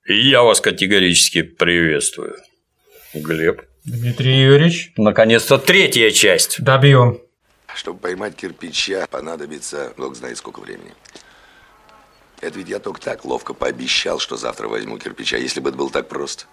И я вас категорически приветствую, Глеб. Дмитрий Юрьевич. Наконец-то третья часть. Добьем. Чтобы поймать кирпича, понадобится бог знает сколько времени. Это ведь я только так ловко пообещал, что завтра возьму кирпича. Если бы это было так просто,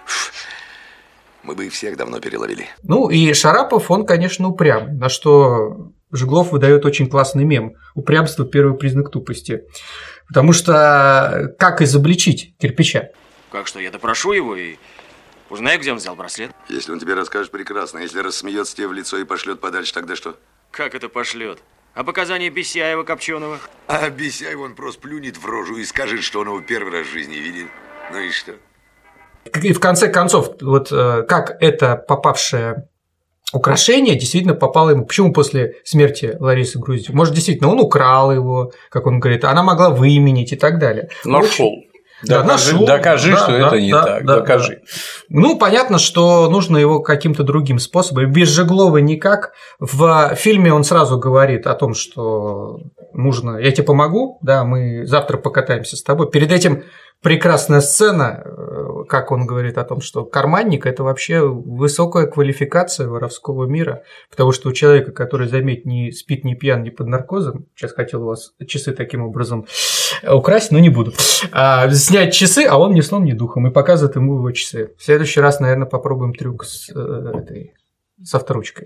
мы бы их всех давно переловили. Ну и Шарапов, он, конечно, упрям, на что Жеглов выдает очень классный мем. Упрямство – первый признак тупости. Потому что как изобличить кирпича? Как что, я допрошу его и узнаю, где он взял браслет. Если он тебе расскажет, прекрасно. Если рассмеется тебе в лицо и пошлет подальше, тогда что? Как это пошлет? А показания Бесяева Копченого? А Бесяев он просто плюнет в рожу и скажет, что он его первый раз в жизни видит. Ну и что? И в конце концов, вот как это попавшее украшение действительно попало ему. Почему после смерти Ларисы Груздевой? Может, действительно, он украл его, как он говорит, она могла выменить и так далее. Нашел. Докажи, что это не так. Докажи. Ну, понятно, что нужно его каким-то другим способом. Без Жеглова никак. В фильме он сразу говорит о том, что нужно, я тебе помогу, да, мы завтра покатаемся с тобой. Перед этим прекрасная сцена, как он говорит о том, что карманник – это вообще высокая квалификация воровского мира, потому что у человека, который, заметь, не спит, не пьян, не под наркозом, сейчас хотел у вас часы таким образом украсть, но не буду, снять часы, а он ни сном, ни духом, и показывает ему его часы. В следующий раз, наверное, попробуем трюк с авторучкой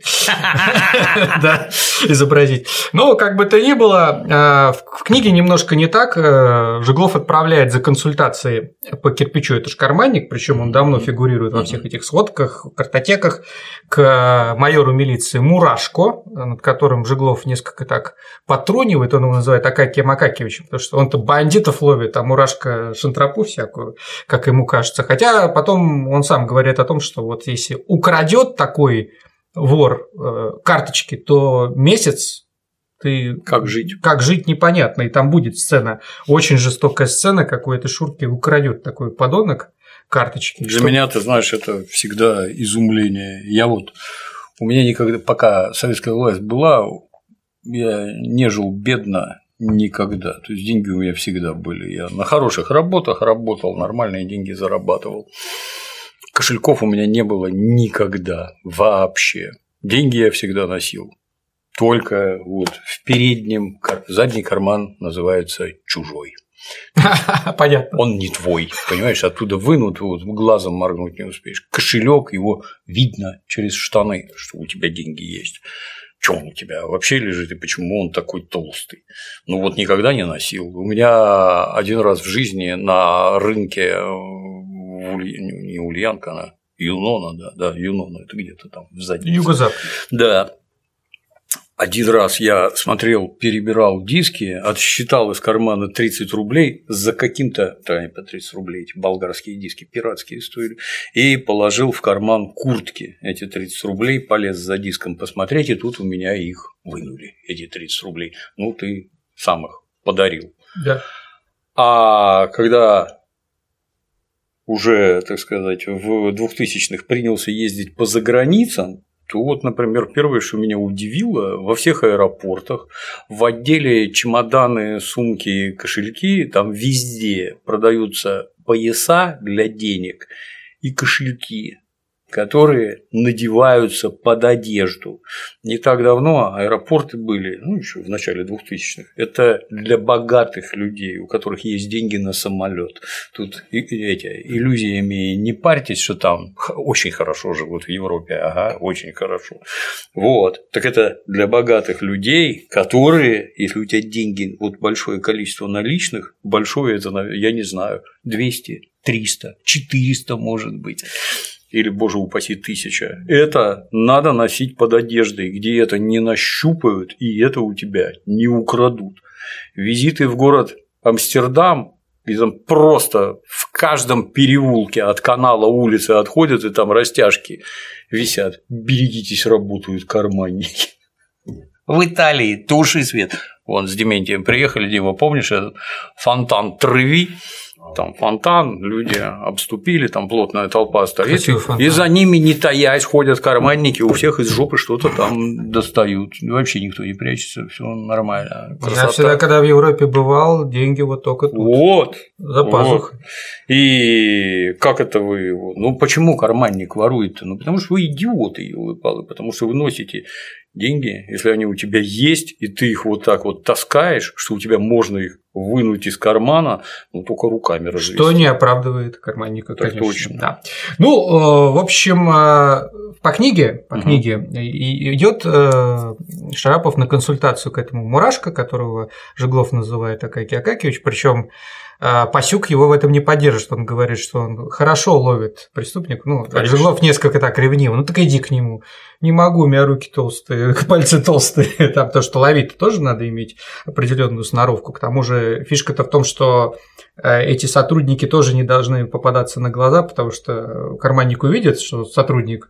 изобразить. Но, как бы то ни было, в книге немножко не так. Жеглов отправляет за консультацией по кирпичу, это же карманник, причем он давно фигурирует во всех этих сводках, картотеках, к майору милиции Мурашко, над которым Жеглов несколько так потрунивает, он его называет Акакием Акакиевичем, потому что он-то бандитов ловит, а Мурашко шантрапу всякую, как ему кажется. Хотя потом он сам говорит о том, что вот если украдет такой вор карточки, то месяц ты… Как жить? Как жить непонятно, и там будет сцена, очень жестокая сцена, какой-то Шурки украдет такой подонок карточки. Для меня, ты знаешь, это всегда изумление. У меня никогда, пока советская власть была, я не жил бедно никогда. То есть деньги у меня всегда были. Я на хороших работах работал, нормальные деньги зарабатывал. Кошельков у меня не было никогда вообще. Деньги я всегда носил. Только вот в переднем, задний карман называется чужой. Понятно. Он не твой, понимаешь, оттуда вынут, вот глазом моргнуть не успеешь. Кошелек, его видно через штаны, что у тебя деньги есть. Что он у тебя вообще лежит и почему он такой толстый? Ну вот никогда не носил. У меня один раз в жизни на рынке не Ульянка, она Юнона, да, Юнона, это где-то там в заднице. Юго-запад. Да. Один раз я смотрел, перебирал диски, отсчитал из кармана 30 рублей за каким-то, не по 30 рублей, эти болгарские диски, пиратские стоили, и положил в карман куртки эти 30 рублей, полез за диском посмотреть, и тут у меня их вынули, эти 30 рублей. Ну, ты сам их подарил. Да. А когда уже, так сказать, в 2000-х принялся ездить по заграницам, то вот, например, первое, что меня удивило, во всех аэропортах, в отделе чемоданы, сумки, кошельки, там везде продаются пояса для денег и кошельки, которые надеваются под одежду. Не так давно аэропорты были, еще в начале 2000-х, это для богатых людей, у которых есть деньги на самолет. Тут иллюзиями не парьтесь, что там очень хорошо живут в Европе, ага, очень хорошо. Вот, так это для богатых людей, которые, если у тебя деньги, вот большое количество наличных, большое это, я не знаю, 200, 300, 400 может быть. Или, боже упаси, 1000. Это надо носить под одеждой, где это не нащупают и это у тебя не украдут. Визиты в город Амстердам, где там просто в каждом переулке от канала улицы отходят и там растяжки висят. Берегитесь, работают карманники. В Италии туши свет. Вон с Дементием приехали, Дима, помнишь этот фонтан Треви? там фонтан, люди обступили, там плотная толпа стоит, Красивый и за ними, не таясь, ходят карманники, у всех из жопы что-то там достают. Вообще никто не прячется, все нормально. Красота. Я всегда, когда в Европе бывал, деньги вот только тут. Вот. За пазухой. Вот. И как это вы? Ну почему карманник ворует-то? Ну потому что вы идиоты, елы-палы, потому что вы носите деньги, если они у тебя есть, и ты их вот так вот таскаешь, что у тебя можно их вынуть из кармана, ну только руками развести. Что не оправдывает карманника, так конечно. точно. Да. Ну, в общем, по книге идет Шарапов на консультацию к этому Мурашко, которого Жеглов называет Акакий Акакиевич, причем Пасюк его в этом не поддержит, он говорит, что он хорошо ловит преступника. Ну, Жеглов несколько так ревниво, ну так иди к нему. Не могу, у меня руки толстые, пальцы толстые, там, потому что ловить тоже надо иметь определенную сноровку. К тому же фишка-то в том, что эти сотрудники тоже не должны попадаться на глаза, потому что карманник увидит, что сотрудник,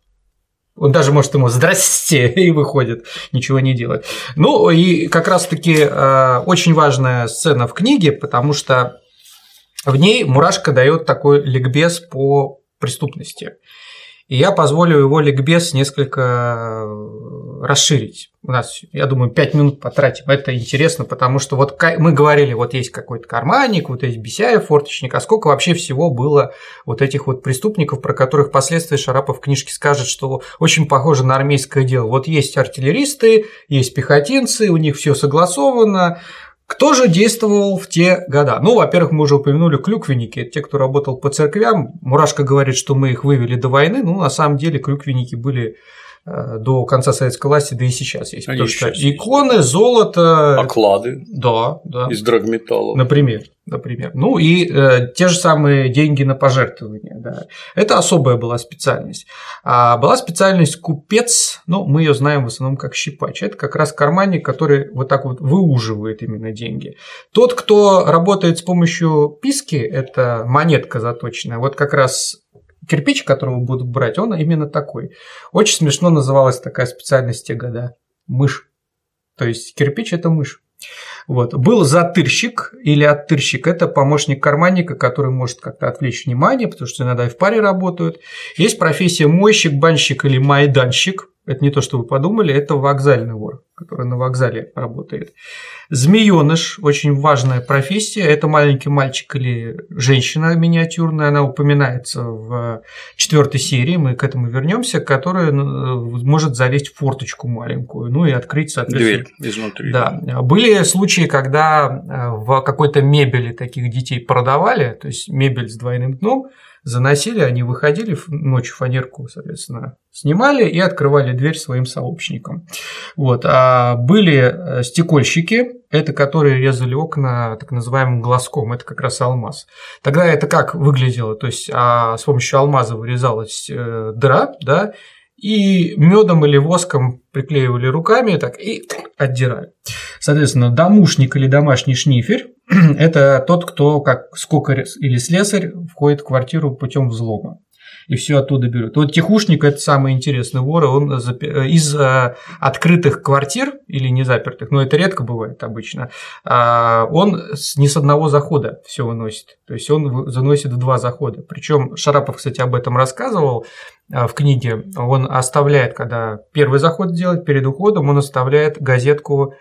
он даже может ему «здрасте» и выходит, ничего не делает. Ну и как раз-таки очень важная сцена в книге, потому что в ней Мурашко дает такой ликбез по преступности. И я позволю его ликбез несколько расширить. У нас, я думаю, 5 минут потратим. Это интересно, потому что вот мы говорили, вот есть какой-то карманник, вот есть Бесяев, форточник, а сколько вообще всего было вот этих вот преступников, про которых впоследствии Шарапов в книжке скажет, что очень похоже на армейское дело. Вот есть артиллеристы, есть пехотинцы, у них все согласовано. Кто же действовал в те года? Ну, во-первых, мы уже упомянули клюквенники, это те, кто работал по церквям. Мурашко говорит, что мы их вывели до войны, ну, на самом деле клюквенники были до конца советской власти, да и сейчас есть. Потому что иконы, золото… Оклады. Да. Из драгметалла. Например. Ну и те же самые деньги на пожертвования. Да. Это особая была специальность. А была специальность купец, ну, мы ее знаем в основном как щипач. Это как раз карманник, который вот так вот выуживает именно деньги. Тот, кто работает с помощью писки, это монетка заточенная, вот как раз кирпич, которого будут брать, он именно такой. Очень смешно называлась такая специальность в те года. Мышь. То есть кирпич – это мышь. Вот. Был затырщик или оттырщик – это помощник карманника, который может как-то отвлечь внимание, потому что иногда и в паре работают. Есть профессия мойщик, банщик или майданщик. Это не то, что вы подумали, это вокзальный вор, который на вокзале работает. Змеёныш – очень важная профессия. Это маленький мальчик или женщина миниатюрная, она упоминается в 4 серии, мы к этому вернемся, которая может залезть в форточку маленькую, ну и открыть, соответственно… Дверь изнутри. Да. Были случаи, когда в какой-то мебели таких детей продавали, то есть мебель с двойным дном, заносили, они выходили ночью, фанерку, соответственно, снимали и открывали дверь своим сообщникам. Вот. А были стекольщики, это которые резали окна так называемым глазком, это как раз алмаз. Тогда это как выглядело? То есть с помощью алмаза вырезалась дыра, да, и медом или воском приклеивали руками так, и отдирали. Соответственно, домушник или домашний шниферь – это тот, кто как скокарь или слесарь входит в квартиру путем взлома и все оттуда берет. Вот тихушник – это самый интересный вор, он из открытых квартир или не запертых, но это редко бывает обычно, он не с одного захода все выносит, то есть он заносит в 2 захода. Причем Шарапов, кстати, об этом рассказывал в книге. Он оставляет, когда первый заход делает, перед уходом он оставляет газетку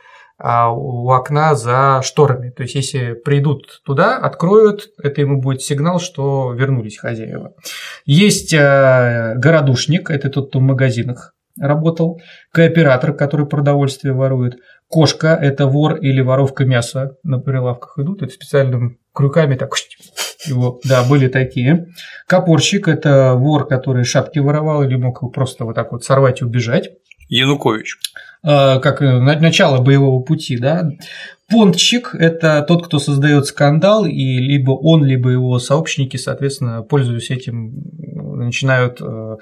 у окна за шторами. То есть, если придут туда, откроют, это ему будет сигнал, что вернулись хозяева. Есть городушник, это тот, кто в магазинах работал, кооператор, который продовольствие ворует, кошка – это вор или воровка мяса, на прилавках идут, это специальными крюками так его, да, были такие. Копорщик – это вор, который шапки воровал или мог его просто вот так вот сорвать и убежать. Янукович. Как начало боевого пути, да. Понтчик – это тот, кто создает скандал, и либо он, либо его сообщники, соответственно, пользуясь этим, начинают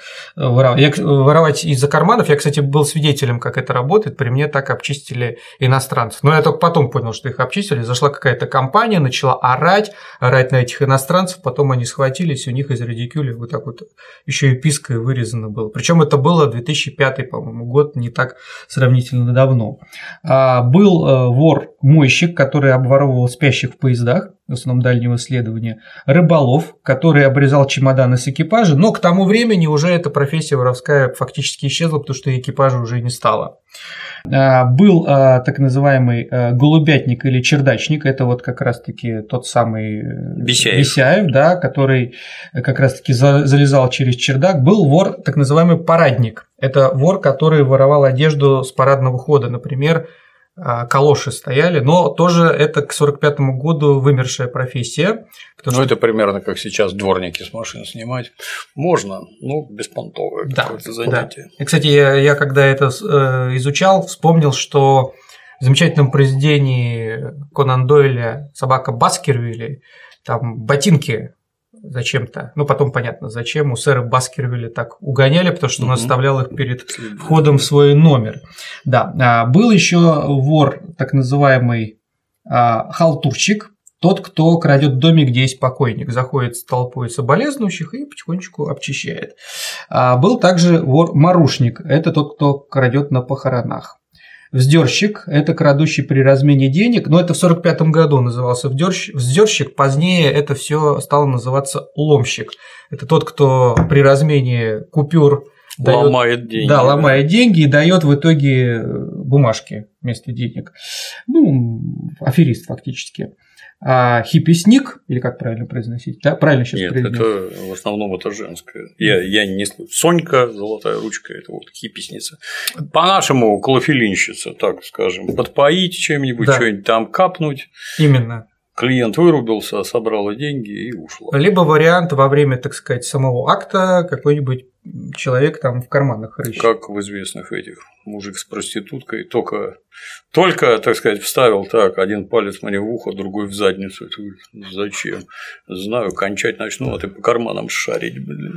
воровать из-за карманов. Я, кстати, был свидетелем, как это работает. При мне так обчистили иностранцев. Но я только потом понял, что их обчистили. Зашла какая-то компания, начала орать на этих иностранцев. Потом они схватились, у них из радикюля вот так вот еще и пиской вырезано было. Причем это было 2005, по-моему, год, не так сравнительно давно. Был вор мойщик, который обворовывал спящих в поездах, в основном дальнего следования, рыболов, который обрезал чемоданы с экипажа, но к тому времени уже эта профессия воровская фактически исчезла, потому что экипажа уже не стало. Был так называемый голубятник или чердачник, это вот как раз-таки тот самый Бесяев, да, который как раз-таки залезал через чердак. Был вор, так называемый парадник, это вор, который воровал одежду с парадного хода, например, калоши стояли, но тоже это к 1945 году вымершая профессия. Ну, это примерно как сейчас дворники с машин снимать. Можно, но беспонтовое какое-то занятие. Да. И, кстати, я когда это изучал, вспомнил, что в замечательном произведении Конан Дойля «Собака Баскервилей» там ботинки зачем-то, ну потом понятно зачем, у сэра Баскервилля так угоняли, потому что он оставлял их перед входом в свой номер. Да, был еще вор, так называемый халтурщик, тот, кто крадет домик, где есть покойник, заходит с толпой соболезнующих и потихонечку обчищает. Был также вор-марушник, это тот, кто крадет на похоронах. Вздерщик – это крадущий при размене денег, но это в 1945 году назывался вздерщик, позднее это все стало называться ломщик. Это тот, кто при размене купюр ломает деньги. Да, ломает деньги и дает в итоге бумажки вместо денег. Ну, аферист фактически. А хипписник, или как правильно произносить? Да, правильно сейчас произнес. Нет, это в основном это женское. Я не слышу. Сонька, золотая ручка, это вот хипписница. По-нашему клофелинщица, так скажем. Подпоить чем-нибудь, да. Что-нибудь там капнуть. Именно. Клиент вырубился, собрала деньги и ушла. Либо вариант во время, так сказать, самого акта какой-нибудь человек там в карманах рыщет. Как в известных этих мужик с проституткой, только, так сказать, вставил так, один палец мне в ухо, другой в задницу. Зачем? Знаю, кончать начну, а ты по карманам шарить.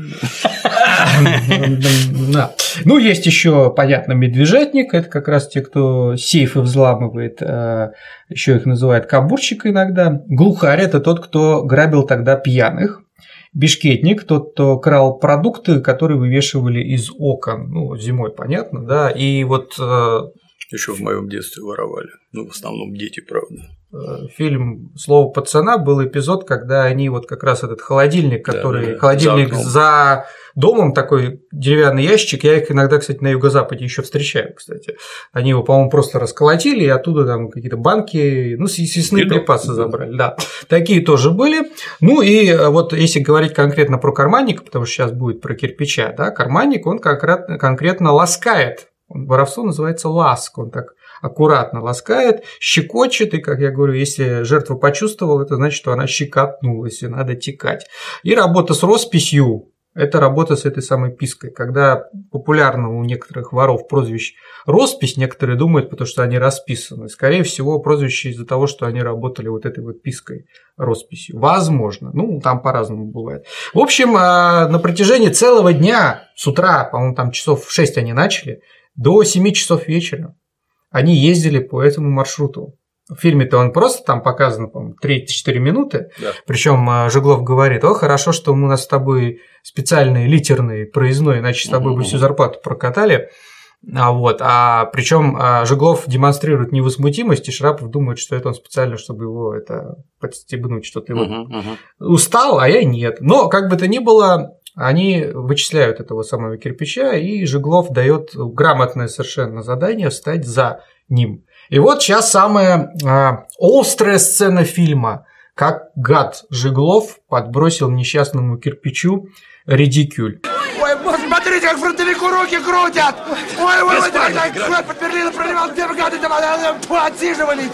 Ну, есть еще, понятно, медвежатник, это как раз те, кто сейфы взламывает, еще их называют кабурщик иногда. Глухарь – это тот, кто грабил тогда пьяных. Бишкетник – тот, кто крал продукты, которые вывешивали из окон, ну, зимой, понятно, да, и вот… Еще в моем детстве воровали, ну, в основном дети, правда. Фильм «Слово пацана» был эпизод, когда они вот как раз этот холодильник, который… Да, холодильник за домом, такой деревянный ящик, я их иногда, кстати, на юго-западе еще встречаю, кстати. Они его, по-моему, просто расколотили, и оттуда там какие-то банки, ну, съестные припасы забрали, да. Такие тоже были. Ну, и вот если говорить конкретно про карманника, потому что сейчас будет про кирпича, да, карманник, он конкретно ласкает. Воровство называется ласк, он так аккуратно ласкает, щекочет, и, как я говорю, если жертва почувствовала, это значит, что она щекотнулась, и надо текать. И работа с росписью – это работа с этой самой пиской. Когда популярно у некоторых воров прозвище роспись, некоторые думают, потому что они расписаны. Скорее всего, прозвище из-за того, что они работали вот этой вот пиской, росписью. Возможно. Ну, там по-разному бывает. В общем, на протяжении целого дня, с утра, по-моему, там часов в 6 они начали, до 7 часов вечера они ездили по этому маршруту. В фильме-то он просто там показан, по-моему, 3-4 минуты. Да. Причем Жеглов говорит: о, хорошо, что у нас с тобой специальный литерный проездной, иначе с тобой бы всю зарплату прокатали. А причем Жеглов демонстрирует невозмутимость, и Шарапов думает, что это он специально, чтобы его это подстебнуть, что-то его устал, а я нет. Но как бы то ни было, они вычисляют этого самого кирпича, и Жеглов дает грамотное совершенно задание встать за ним. И вот сейчас самая острая сцена фильма, как гад Жеглов подбросил несчастному кирпичу редикюль. Ой, смотрите, как фронтовику руки крутят! Ой, так, под Берлином проливал, где вы гады отсиживались!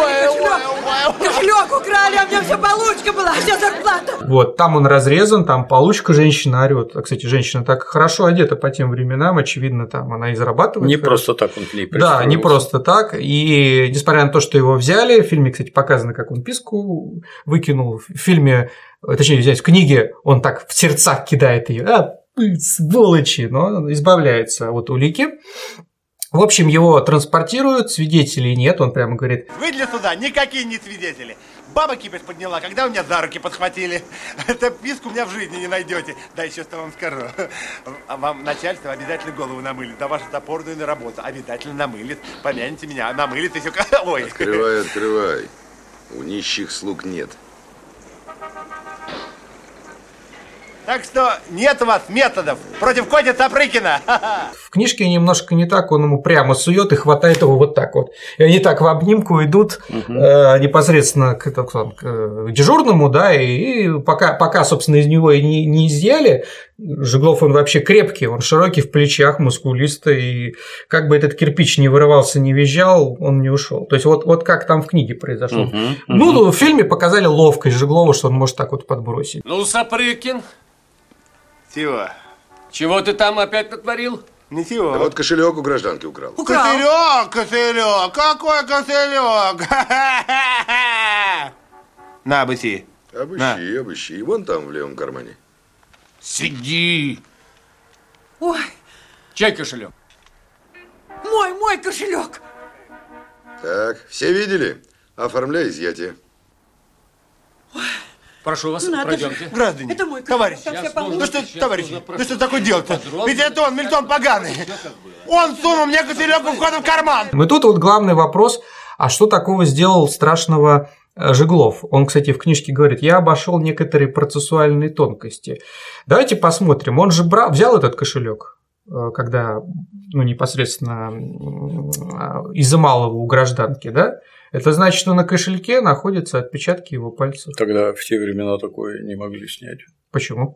Кошелек украли, а у меня вся получка была, вся зарплата! Вот, там он разрезан, там получка, женщина орёт. А, кстати, женщина так хорошо одета по тем временам, очевидно, там она и зарабатывает. Не просто так он к ней представился. Да, не просто так. И несмотря на то, что его взяли, в фильме, кстати, показано, как он писку выкинул. В фильме, точнее, здесь в книге он так в сердцах кидает ее. Сволочи, но он избавляется от улики. В общем, его транспортируют, свидетелей нет, он прямо говорит: вы для суда никакие не свидетели. Баба кипиш подняла, когда вы меня за руки подхватили. Это писку у меня в жизни не найдете. Да еще что вам скажу. Вам начальство обязательно голову намылит. Да вашу топорную на работу обязательно намылит. Помяните меня, намылит и все. Ой. Открывай, открывай. У нищих слуг нет. Так что нет у вас методов против Коти Цапрыкина. В книжке немножко не так, он ему прямо сует и хватает его вот так вот. И они так в обнимку идут непосредственно к дежурному, да, и пока, собственно, из него и не изъяли. Жеглов, он вообще крепкий, он широкий в плечах, мускулистый, и как бы этот кирпич не вырывался, не визжал, он не ушел. То есть вот как там в книге произошло. Ну, в фильме показали ловкость Жеглова, что он может так вот подбросить. Ну, Цапрыкин. Чего? Чего ты там опять натворил? Ничего. Да вот кошелек у гражданки украл. Кошелек! Какой кошелек? На, обыщи. Обыщи. Вон там, в левом кармане. Сиди. Ой, Чей кошелек? мой кошелек. Так, все видели? Оформляй изъятие. Прошу вас, Надо пройдемте. же. Граждане, Это мой товарищ. кошелек, Сейчас все нужно. Ну получится. что, товарищи, ну что такое делать-то? Ведь это он, Мильтон поганый. Он сунул мне кошелек у входа в карман. И тут вот главный вопрос, а что такого сделал страшного Жеглов? Он, кстати, в книжке говорит, я обошел некоторые процессуальные тонкости. Давайте посмотрим, он же взял этот кошелек, когда непосредственно изымал его у гражданки, да? Это значит, что на кошельке находятся отпечатки его пальцев. Тогда в те времена такое не могли снять. Почему?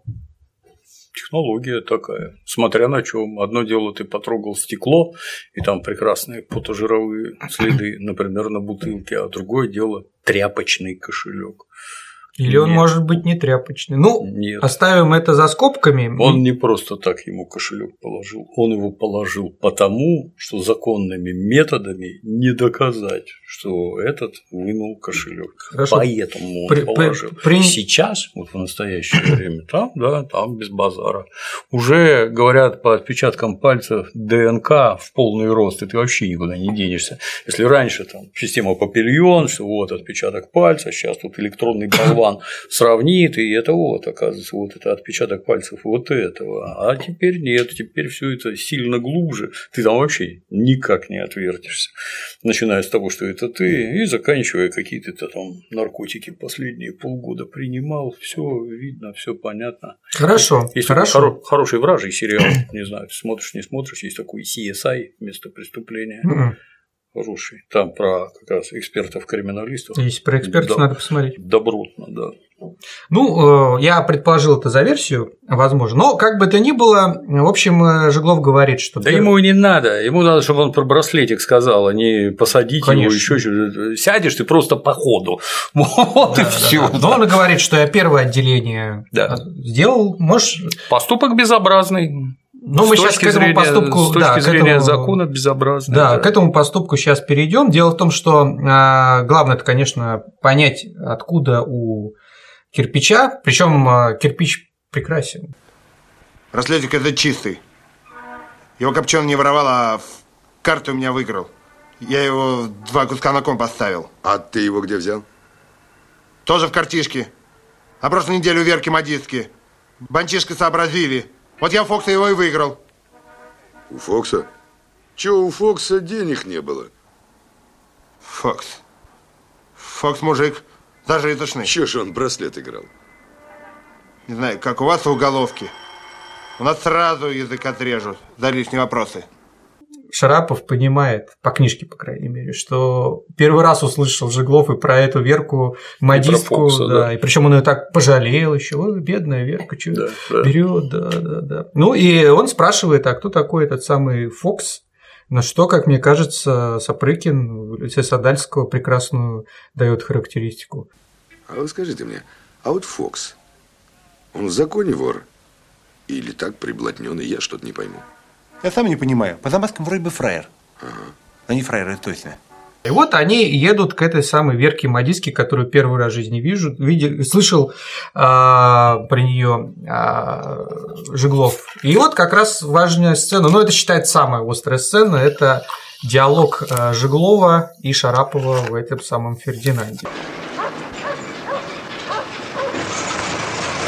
Технология такая. Смотря на чем. Одно дело, ты потрогал стекло, и там прекрасные фотожировые следы, например, на бутылке, а другое дело тряпочный кошелек. Или он может быть не тряпочный. Ну, Нет. Оставим это за скобками. Он не просто так ему кошелек положил, он его положил потому, что законными методами не доказать, что этот вынул кошелек. Хорошо. Поэтому он положил. Сейчас, вот в настоящее время, там без базара. Уже говорят по отпечаткам пальцев ДНК в полный рост, и ты вообще никуда не денешься. Если раньше там система Папильон, что вот отпечаток пальца, сейчас тут электронный болван сравнит, и это вот, оказывается, вот это отпечаток пальцев вот этого. А теперь нет, теперь все это сильно глубже, ты там вообще никак не отвертишься. Начиная с того, что это ты, и заканчивая какие-то там наркотики последние полгода принимал, все видно, все понятно. Хорошо. Есть хорошо. Хороший вражий сериал, не знаю, ты смотришь, не смотришь, есть такой CSI, место преступления. Хороший. Там про как раз экспертов-криминалистов. Если про экспертов надо посмотреть. Добротно, да. Ну, я предположил это за версию, возможно. Но как бы то ни было, в общем, Жеглов говорит, что… Да ему и не надо. Ему надо, чтобы он про браслетик сказал, а не посадить Конечно. его еще что-то. Сядешь ты просто по ходу. Вот и все. Но он и говорит, что я первое отделение сделал. Можешь… Поступок безобразный. Но мы сейчас к этому поступку… С точки зрения закона безобразный. Да, к этому поступку сейчас перейдем. Дело в том, что главное, это, конечно, понять, откуда у кирпича, причем кирпич прекрасен. Браслетик это чистый. Его Копченый не воровал, а в карты у меня выиграл. Я его 2 куска на ком поставил. А ты его где взял? Тоже в картишке. А прошлой неделю у Верки модистки. Банчишка сообразили. Вот я Фокса его и выиграл. У Фокса? Чего у Фокса денег не было? Фокс. Фокс мужик зажиточный. Чего же он браслет играл? Не знаю, как у вас в уголовке. У нас сразу язык отрежут за лишние вопросы. Шарапов понимает, по книжке, по крайней мере, что первый раз услышал Жеглов и про эту Верку модистку, Фокса, да. И причем он ее так пожалел еще, ой, бедная Верка, что берет, да. Ну и он спрашивает, а кто такой этот самый Фокс? На что, как мне кажется, Цапрыкин в лице Садальского прекрасную дает характеристику. А вы скажите мне, а вот Фокс, он в законе вор? Или так приблотненный, я что-то не пойму. Я сам не понимаю. По замазкам вроде бы фраер. Но не фраер, это точно. И вот они едут к этой самой Верке модистке, которую первый раз в жизни слышал про нее Жеглов. И вот как раз важная сцена, это считается самая острая сцена, это диалог Жеглова и Шарапова в этом самом Фердинанде.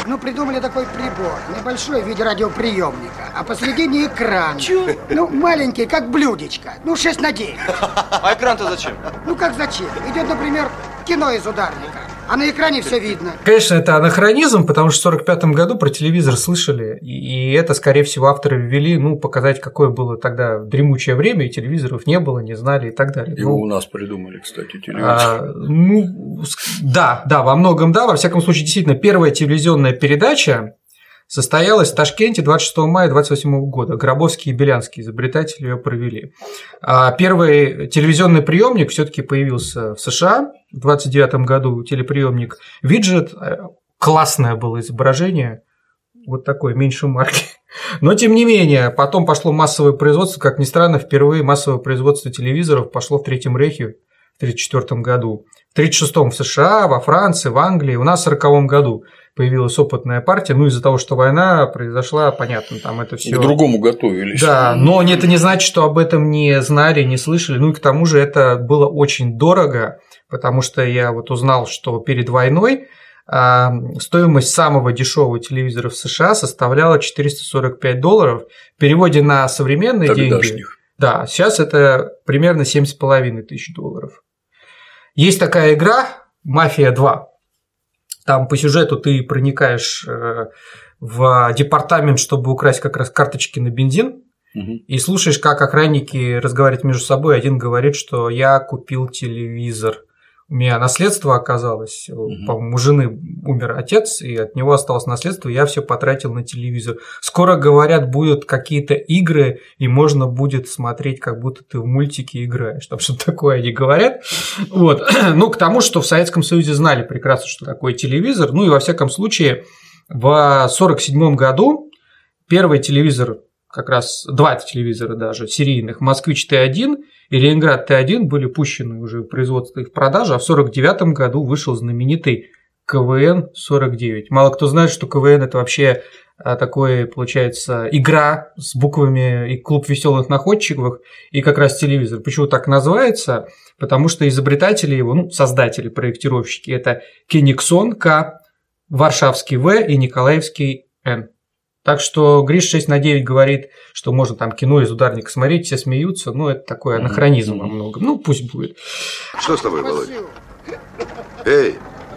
Ну, придумали такой прибор, небольшой в виде радиоприемника, а посредине экран. Чё? Ну, маленький, как блюдечко, ну, 6:9. А экран-то зачем? Ну, как зачем? Идет, например, кино из ударника, а на экране все видно. Конечно, это анахронизм, потому что в 1945 году про телевизор слышали, и это, скорее всего, авторы ввели, ну, показать, какое было тогда дремучее время, и телевизоров не было, не знали и так далее. Его у нас придумали, кстати, телевизор. Да, во многом да. Во всяком случае, действительно, первая телевизионная передача состоялась в Ташкенте 26 мая 1928 года. Гробовский и Белянский изобретатели ее провели. Первый телевизионный приемник все-таки появился в США в 1929 году. Телеприемник Виджет. Классное было изображение. Вот такое, меньше марки. Но, тем не менее, потом пошло массовое производство. Как ни странно, впервые массовое производство телевизоров пошло в Третьем Рейхе в 1934 году. В 1936 в США, во Франции, в Англии. У нас в 1940 году появилась опытная партия. Ну, из-за того, что война произошла, понятно, там это все. К другому готовились. Да, но это не значит, что об этом не знали, не слышали. Ну и к тому же это было очень дорого, потому что я вот узнал, что перед войной стоимость самого дешевого телевизора в США составляла $445. В переводе на современные деньги. Да, сейчас это примерно $7,5 тысяч. Есть такая игра «Мафия 2». Там по сюжету ты проникаешь в департамент, чтобы украсть как раз карточки на бензин, и слушаешь, как охранники разговаривают между собой. Один говорит, что я купил телевизор. У меня наследство оказалось, по-моему, у жены умер отец, и от него осталось наследство, и я все потратил на телевизор. Скоро, говорят, будут какие-то игры, и можно будет смотреть, как будто ты в мультике играешь. Там что-то такое они говорят. Вот. Ну, к тому, что в Советском Союзе знали прекрасно, что такое телевизор. Ну, и во всяком случае, в 1947 году первый телевизор, как раз два телевизора даже, серийных, «Москвич Т1» и «Ленинград Т1» были пущены уже в производство и в продажу, а в 1949 году вышел знаменитый КВН-49. Мало кто знает, что КВН – это вообще такой, получается, игра с буквами и клуб веселых находчиков, и как раз телевизор. Почему так называется? Потому что изобретатели его, ну, создатели, проектировщики – это Кениксон К, Варшавский В и Николаевский Н. Так что Гриш 6/9 говорит, что можно там кино из ударника смотреть, все смеются, но это такой анахронизм во многом. Ну, пусть будет. Что с тобой, Володя? Эй!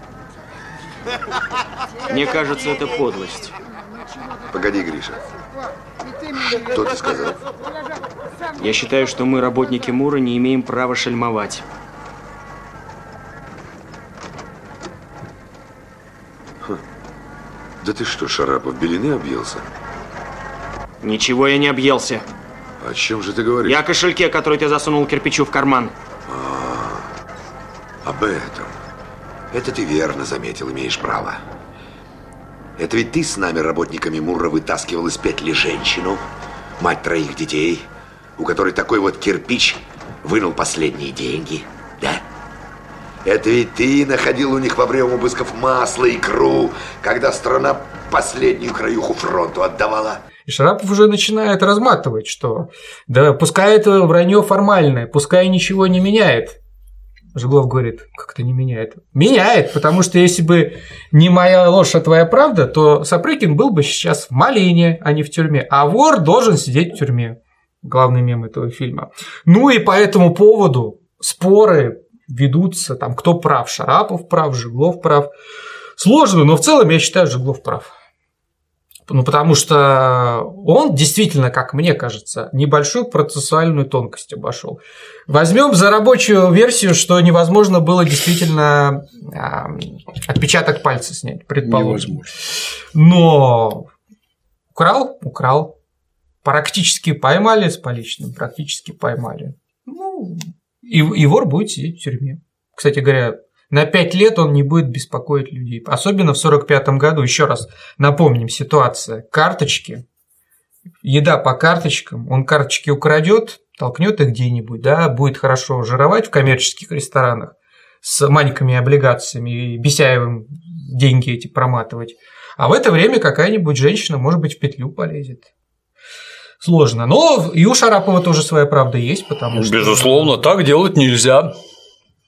Мне кажется, это подлость. Погоди, Гриша. Что ты сказал? Я считаю, что мы, работники МУРа, не имеем права шельмовать. Да ты что, Шарапов, белины объелся? Ничего я не объелся. О чем же ты говоришь? Я о кошельке, который ты засунул кирпичу в карман. Об этом. Это ты верно заметил, имеешь право. Это ведь ты с нами, работниками МУРа, вытаскивал из петли женщину, мать 3 детей, у которой такой вот кирпич вынул последние деньги, да? Это ведь ты находил у них во время обысков масло, икру, когда страна последнюю краюху фронту отдавала. И Шарапов уже начинает разматывать, что да пускай это вранье формальное, пускай ничего не меняет. Жеглов говорит, как это не меняет? Меняет, потому что если бы не моя ложь, а твоя правда, то Сапрыкин был бы сейчас в Малине, а не в тюрьме. А вор должен сидеть в тюрьме. Главный мем этого фильма. Ну и по этому поводу споры ведутся, там, кто прав, Шарапов прав, Жеглов прав. Сложно, но в целом я считаю, Жеглов прав. Ну, потому что он действительно, как мне кажется, небольшую процессуальную тонкость обошел. Возьмем за рабочую версию, что невозможно было действительно отпечаток пальца снять, предположим. Невозможно. Но украл. Практически поймали с поличным, практически поймали. Ну, и вор будет сидеть в тюрьме. Кстати говоря, на 5 лет он не будет беспокоить людей. Особенно в 1945 году. Еще раз напомним ситуация. Карточки, еда по карточкам. Он карточки украдет, толкнет их где-нибудь, да, будет хорошо жировать в коммерческих ресторанах с маленькими облигациями и Бесяевым деньги эти проматывать. А в это время какая-нибудь женщина, может быть, в петлю полезет. Сложно. Но и у Шарапова тоже своя правда есть, потому что... Безусловно, так делать нельзя.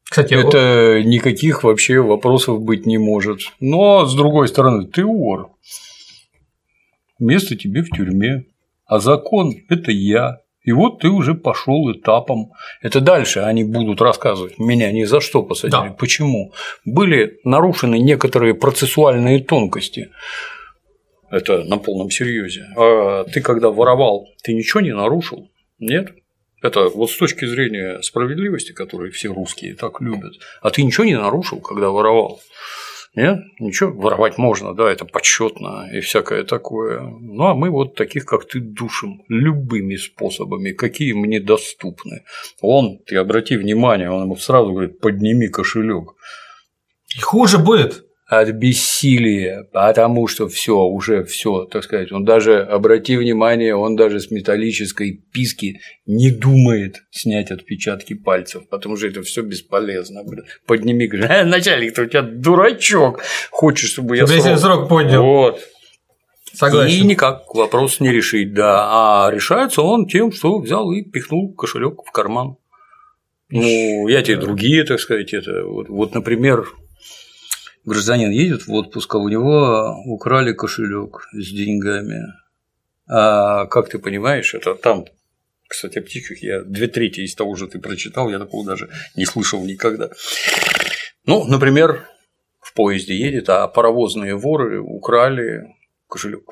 Кстати, это никаких вообще вопросов быть не может. Но, с другой стороны, ты вор. Место тебе в тюрьме, а закон – это я. И вот ты уже пошел этапом. Это дальше они будут рассказывать. Меня ни за что посадили. Да. Почему? Были нарушены некоторые процессуальные тонкости. Это на полном серьезе. А ты когда воровал, ты ничего не нарушил? Нет? Это вот с точки зрения справедливости, которую все русские так любят. А ты ничего не нарушил, когда воровал? Нет? Ничего, воровать можно, да, это почетно и всякое такое. Ну, а мы вот таких, как ты, душим любыми способами, какие мне доступны. Ты обрати внимание, он ему сразу говорит: подними кошелек. И хуже будет. От бессилия, потому что уже все, так сказать, он даже, обрати внимание, он даже с металлической писки не думает снять отпечатки пальцев, потому что это все бесполезно. Подними, говорит: начальник, ты у тебя дурачок, хочешь, чтобы я срок поднял. Вот. Согласен. И никак вопрос не решить, да. А решается он тем, что взял и пихнул кошелек в карман. Ну, я тебе другие, так сказать, это вот, например. Гражданин едет в отпуск, а у него украли кошелек с деньгами. А как ты понимаешь, это там, кстати, о птичках я 2/3 из того же ты прочитал, я такого даже не слышал никогда. Ну, например, в поезде едет, а паровозные воры украли кошелек.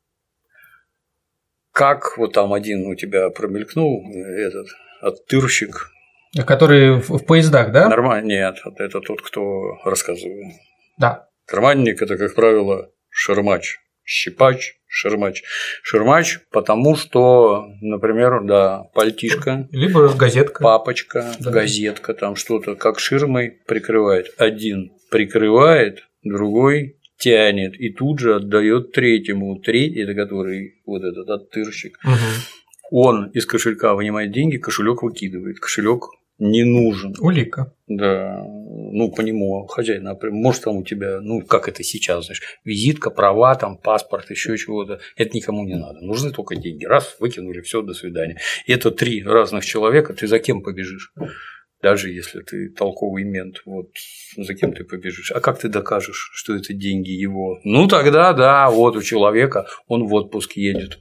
Как вот там один у тебя промелькнул этот оттырщик. Который в поездах, да? Нормально, нет, это тот, кто рассказывает. Да. Карманник – это, как правило, шермач, щипач, шермач. Шермач, потому что, например, да, пальтишко, либо газетка, папочка, да. Газетка, там что-то как ширмой прикрывает. Один прикрывает, другой тянет и тут же отдает третьему. Третий – это который вот этот оттырщик. Угу. Он из кошелька вынимает деньги, кошелек выкидывает. Кошелек не нужен. Улика. Да, ну по нему хозяин, например, может там у тебя, ну как это сейчас, знаешь, визитка, права, там паспорт, еще чего-то, это никому не надо, нужны только деньги, раз, выкинули, все, до свидания. И это 3 разных человека, ты за кем побежишь? Даже если ты толковый мент, вот за кем ты побежишь? А как ты докажешь, что это деньги его? Ну тогда да, вот у человека, он в отпуск едет.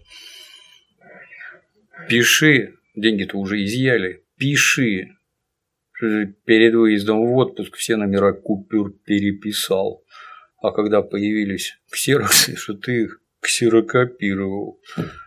Пиши, деньги-то уже изъяли, пиши. Перед выездом в отпуск все номера купюр переписал, а когда появились ксероксы, что ты их ксерокопировал.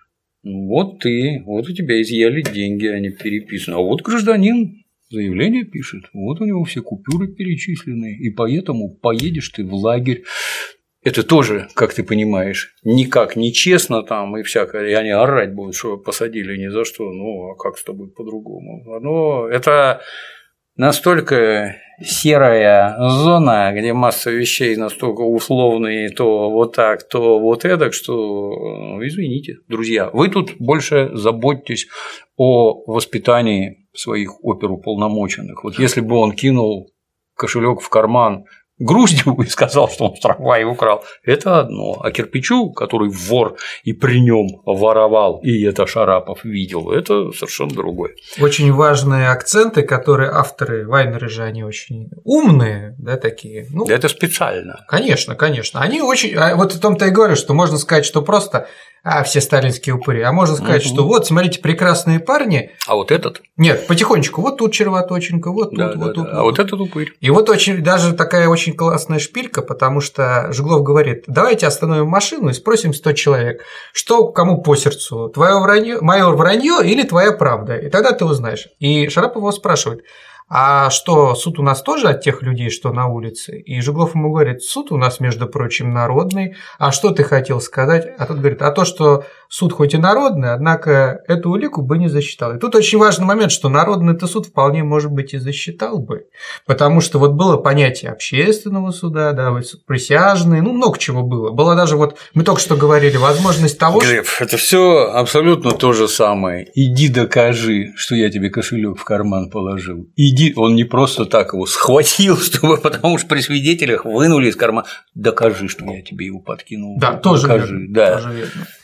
Вот у тебя изъяли деньги, они переписаны. А вот гражданин заявление пишет, вот у него все купюры перечислены, и поэтому поедешь ты в лагерь. Это тоже, как ты понимаешь, никак не честно там и всякое, и они орать будут, что посадили ни за что, ну а как с тобой по-другому? Но это настолько серая зона, где масса вещей настолько условные, то вот так, то вот эдак, что, извините, друзья, вы тут больше заботьтесь о воспитании своих оперуполномоченных. Вот если бы он кинул кошелек в карман Груздеву и сказал, что он в трамвае украл, это одно. А Кирпичу, который вор и при нем воровал, и это Шарапов видел, это совершенно другое. Очень важные акценты, которые авторы, вайнеры же, они очень умные, да, такие. Ну, это специально. Конечно, конечно. Они очень. Вот в том-то и говорю, что можно сказать, что просто все сталинские упыри. А можно сказать, что вот, смотрите, прекрасные парни. А вот этот? Нет, потихонечку. Вот тут червоточинка, вот тут, да, вот тут. А вот этот упырь. И вот очень даже такая очень классная шпилька, потому что Жиглов говорит: давайте остановим машину и спросим 100 человек, что кому по сердцу, твое вранье, мое вранье или твоя правда. И тогда ты узнаешь. И Шарапов его спрашивает: а что, суд у нас тоже от тех людей, что на улице? И Жиглов ему говорит: суд у нас, между прочим, народный. А что ты хотел сказать? А тот говорит: а то, что суд хоть и народный, однако эту улику бы не засчитал. И тут очень важный момент, что народный-то суд вполне, может быть, и засчитал бы. Потому что вот было понятие общественного суда, да, присяжные, ну, много чего было. Была даже вот, мы только что говорили, возможность того, Глеб, это все абсолютно то же самое. Иди докажи, что я тебе кошелек в карман положил. Иди, он не просто так его схватил, чтобы, потому что при свидетелях вынули из кармана. Докажи, что я тебе его подкинул. Да, тоже докажи. верно. Да. Тоже верно.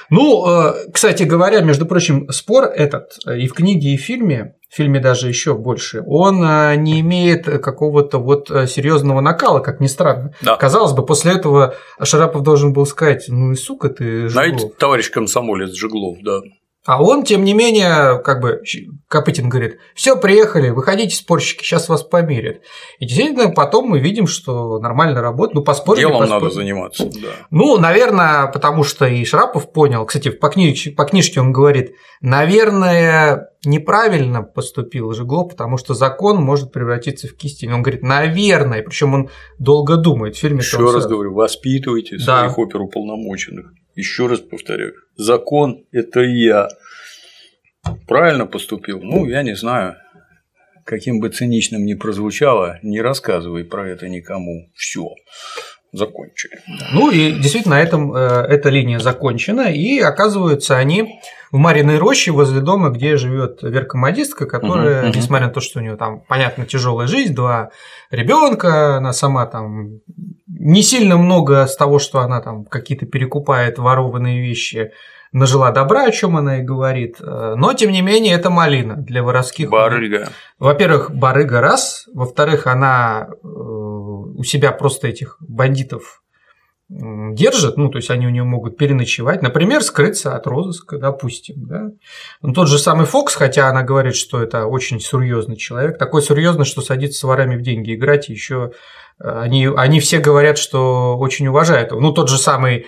Ну, кстати говоря, между прочим, спор этот и в книге, и в фильме даже еще больше, он не имеет какого-то вот серьезного накала, как ни странно. Да. Казалось бы, после этого Шарапов должен был сказать: ну и сука ты, Жиглов. Знаете, товарищ комсомолец Жиглов, да. А он, тем не менее, как бы Копытин говорит: все, приехали, выходите, спорщики, сейчас вас померят. И действительно, потом мы видим, что нормально работает. Ну, поспорили. Делом надо заниматься, да. Ну, наверное, потому что и Шарапов понял. Кстати, по книжке он говорит: наверное, неправильно поступил Жиглов, потому что закон может превратиться в кистень. Он говорит: наверное, причем он долго думает. В фильме. Еще раз говорю, воспитывайте своих оперуполномоченных. Еще раз повторяю, закон – это я. Правильно поступил? Ну, я не знаю, каким бы циничным ни прозвучало, не рассказывай про это никому. Все, закончили. Ну и действительно, на этом эта линия закончена, и оказываются они в Марьиной роще возле дома, где живет Верка-модистка, которая, несмотря на то, что у нее там, понятно, тяжелая жизнь, 2 ребенка, она сама там не сильно много с того, что она там какие-то перекупает ворованные вещи, нажила добра, о чем она и говорит, но тем не менее это малина для воровских. Барыга. Во-первых, барыга раз, во-вторых, она у себя просто этих бандитов держит, ну, то есть они у нее могут переночевать, например, скрыться от розыска, допустим, да. Но тот же самый Фокс, хотя она говорит, что это очень серьезный человек, такой серьезный, что садится с ворами в деньги играть, и еще они все говорят, что очень уважают его. Ну, тот же самый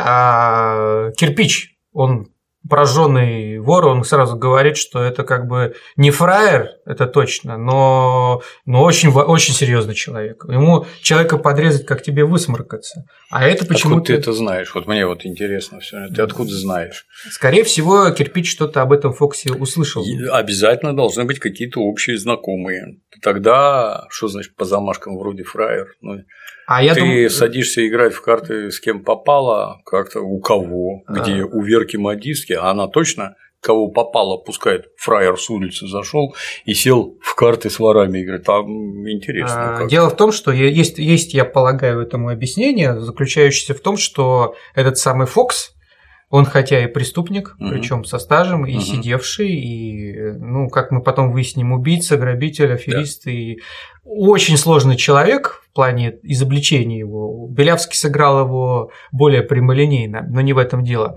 Кирпич, он прожженный вор, он сразу говорит, что это как бы не фраер, это точно, но очень, очень серьезный человек. Ему человека подрезать, как тебе высморкаться. А это почему-то… Откуда ты это знаешь? Вот мне вот интересно все. Ты откуда знаешь? Скорее всего, Кирпич что-то об этом Фоксе услышал. Обязательно должны быть какие-то общие знакомые. Тогда, что значит по замашкам вроде фраер? Ну, ты садишься играть в карты с кем попало, как-то у кого, где у Верки-модистки, а она точно кого попало пускает, фраер с улицы зашел и сел в карты с ворами играть. Там интересно. Дело в том, что есть, я полагаю, этому объяснение, заключающееся в том, что этот самый Фокс, он хотя и преступник, причем со стажем, и сидевший, и, ну, как мы потом выясним, убийца, грабитель, аферист, и очень сложный человек в плане изобличения его. Белявский сыграл его более прямолинейно, но не в этом дело.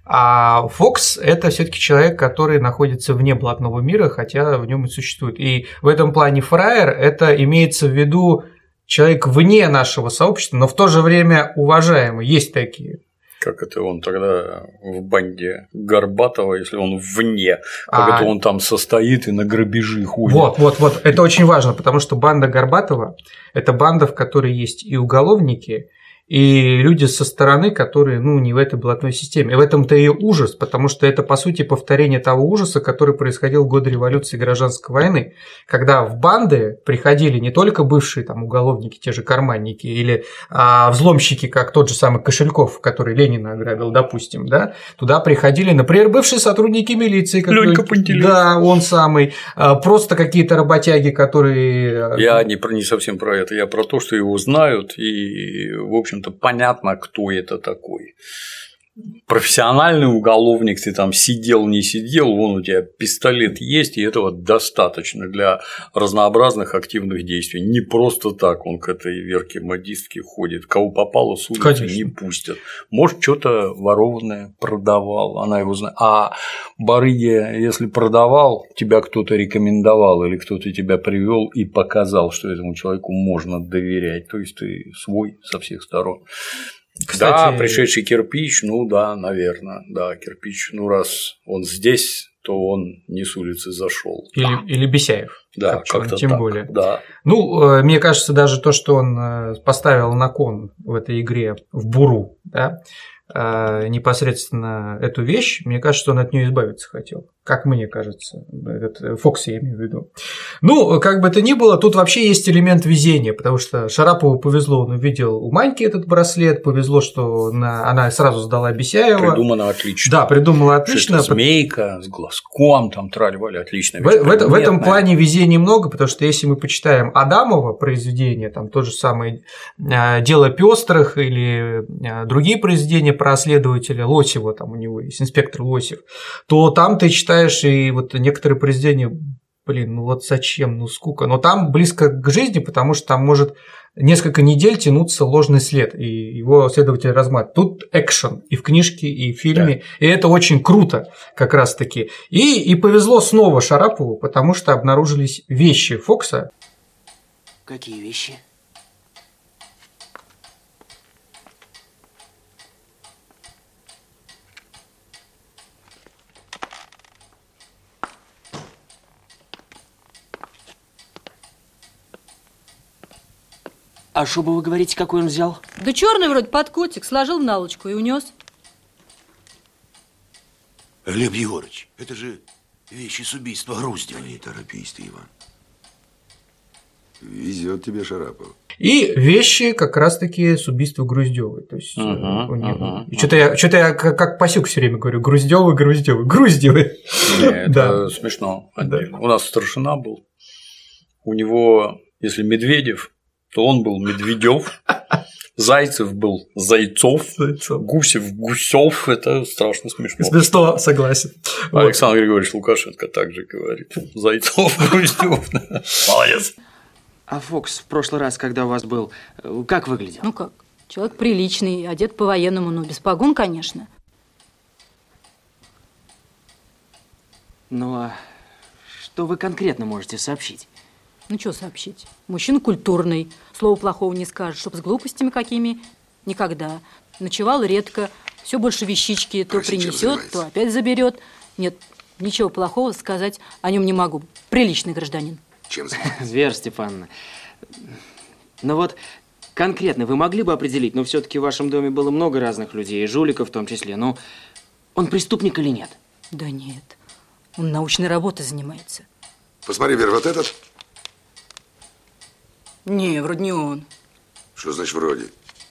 А Фокс – это все-таки человек, который находится вне блатного мира, хотя в нем и существует. И в этом плане фраер – это имеется в виду человек вне нашего сообщества, но в то же время уважаемый. Есть такие. Как это он тогда в банде Горбатова, если он вне, как это он там состоит и на грабежи ходит. Вот, это очень важно, потому что банда Горбатова – это банда, в которой есть и уголовники, и люди со стороны, которые, ну, не в этой блатной системе. И в этом-то и ужас, потому что это, по сути, повторение того ужаса, который происходил в годы революции и гражданской войны, когда в банды приходили не только бывшие там уголовники, те же карманники, или взломщики, как тот же самый Кошельков, который Ленина ограбил, допустим, да, туда приходили, например, бывшие сотрудники милиции, Ленька Пантелеев. Да, он самый, просто какие-то работяги, которые… Я не совсем про это, я про то, что его знают, и, в общем-то, понятно, кто это такой. Профессиональный уголовник, ты там сидел, не сидел, вон у тебя пистолет есть, и этого достаточно для разнообразных активных действий. Не просто так он к этой Верке-модистке ходит, кого попало с улицы не пустят. Может, что-то ворованное продавал, она его знает. А барыге, если продавал, тебя кто-то рекомендовал или кто-то тебя привел и показал, что этому человеку можно доверять, то есть ты свой со всех сторон. Кстати, да, пришедший Кирпич, ну да, наверное, да, Кирпич, ну раз он здесь, то он не с улицы зашел. Или Бесяев. Да, как-то тем так, более. Да. Ну, мне кажется, даже то, что он поставил на кон в этой игре в буру, да, непосредственно эту вещь, мне кажется, что он от нее избавиться хотел. Как мне кажется, этот Фокс я имею в виду. Ну, как бы то ни было, тут вообще есть элемент везения, потому что Шарапову повезло, он увидел у Маньки этот браслет, повезло, что она сразу сдала Бесяева. Придумано отлично. Да, придумала отлично. Змейка с глазком, там трали-вали, отлично. В этом плане везение произведений много, потому что если мы почитаем Адамова произведения, там тот же самый «Дело пестрых» или другие произведения про следователя Лосева, там у него есть инспектор Лосев, то там ты читаешь и вот некоторые произведения, блин, ну вот зачем, ну скука, но там близко к жизни, потому что там может несколько недель тянуться ложный след, и его следователь разматывает. Тут экшен и в книжке, и в фильме, да. И это очень круто как раз-таки. И повезло снова Шарапову, потому что обнаружились вещи Фокса. Какие вещи? А шубу, вы говорите, какой он взял? Да черный вроде под котик, сложил в наволочку и унес. Глеб Егорыч, это же вещи с убийства Груздева. Не торопись ты, Иван. Везет тебе Шарапов. И вещи как раз-таки с убийства Груздевой. То есть у него. Что-то я как Пасюк все время говорю: Груздевы. Это смешно. У нас старшина был. У него, если Медведев, то он был Медведев, Зайцев был Зайцов, Гусев Гусев. Это страшно смешно. Смешно, согласен. Александр Григорьевич Лукашенко также говорит: Зайцов, Груздев. Молодец. А Фокс в прошлый раз, когда у вас был, как выглядел? Ну как, человек приличный, одет по-военному, но без погон, конечно. Ну а что вы конкретно можете сообщить? Ну что сообщить? Мужчина культурный, слова плохого не скажет, чтоб с глупостями какими никогда. Ночевал редко, все больше вещички, то принесет, то опять заберет. Нет, ничего плохого сказать о нем не могу. Приличный гражданин. Чем занимается? Вера Степановна, ну вот конкретно вы могли бы определить, но все-таки в вашем доме было много разных людей, и жуликов в том числе, но он преступник или нет? Да нет, он научной работой занимается. Посмотри, Вера, вот этот. Не, вроде не он. Что значит вроде?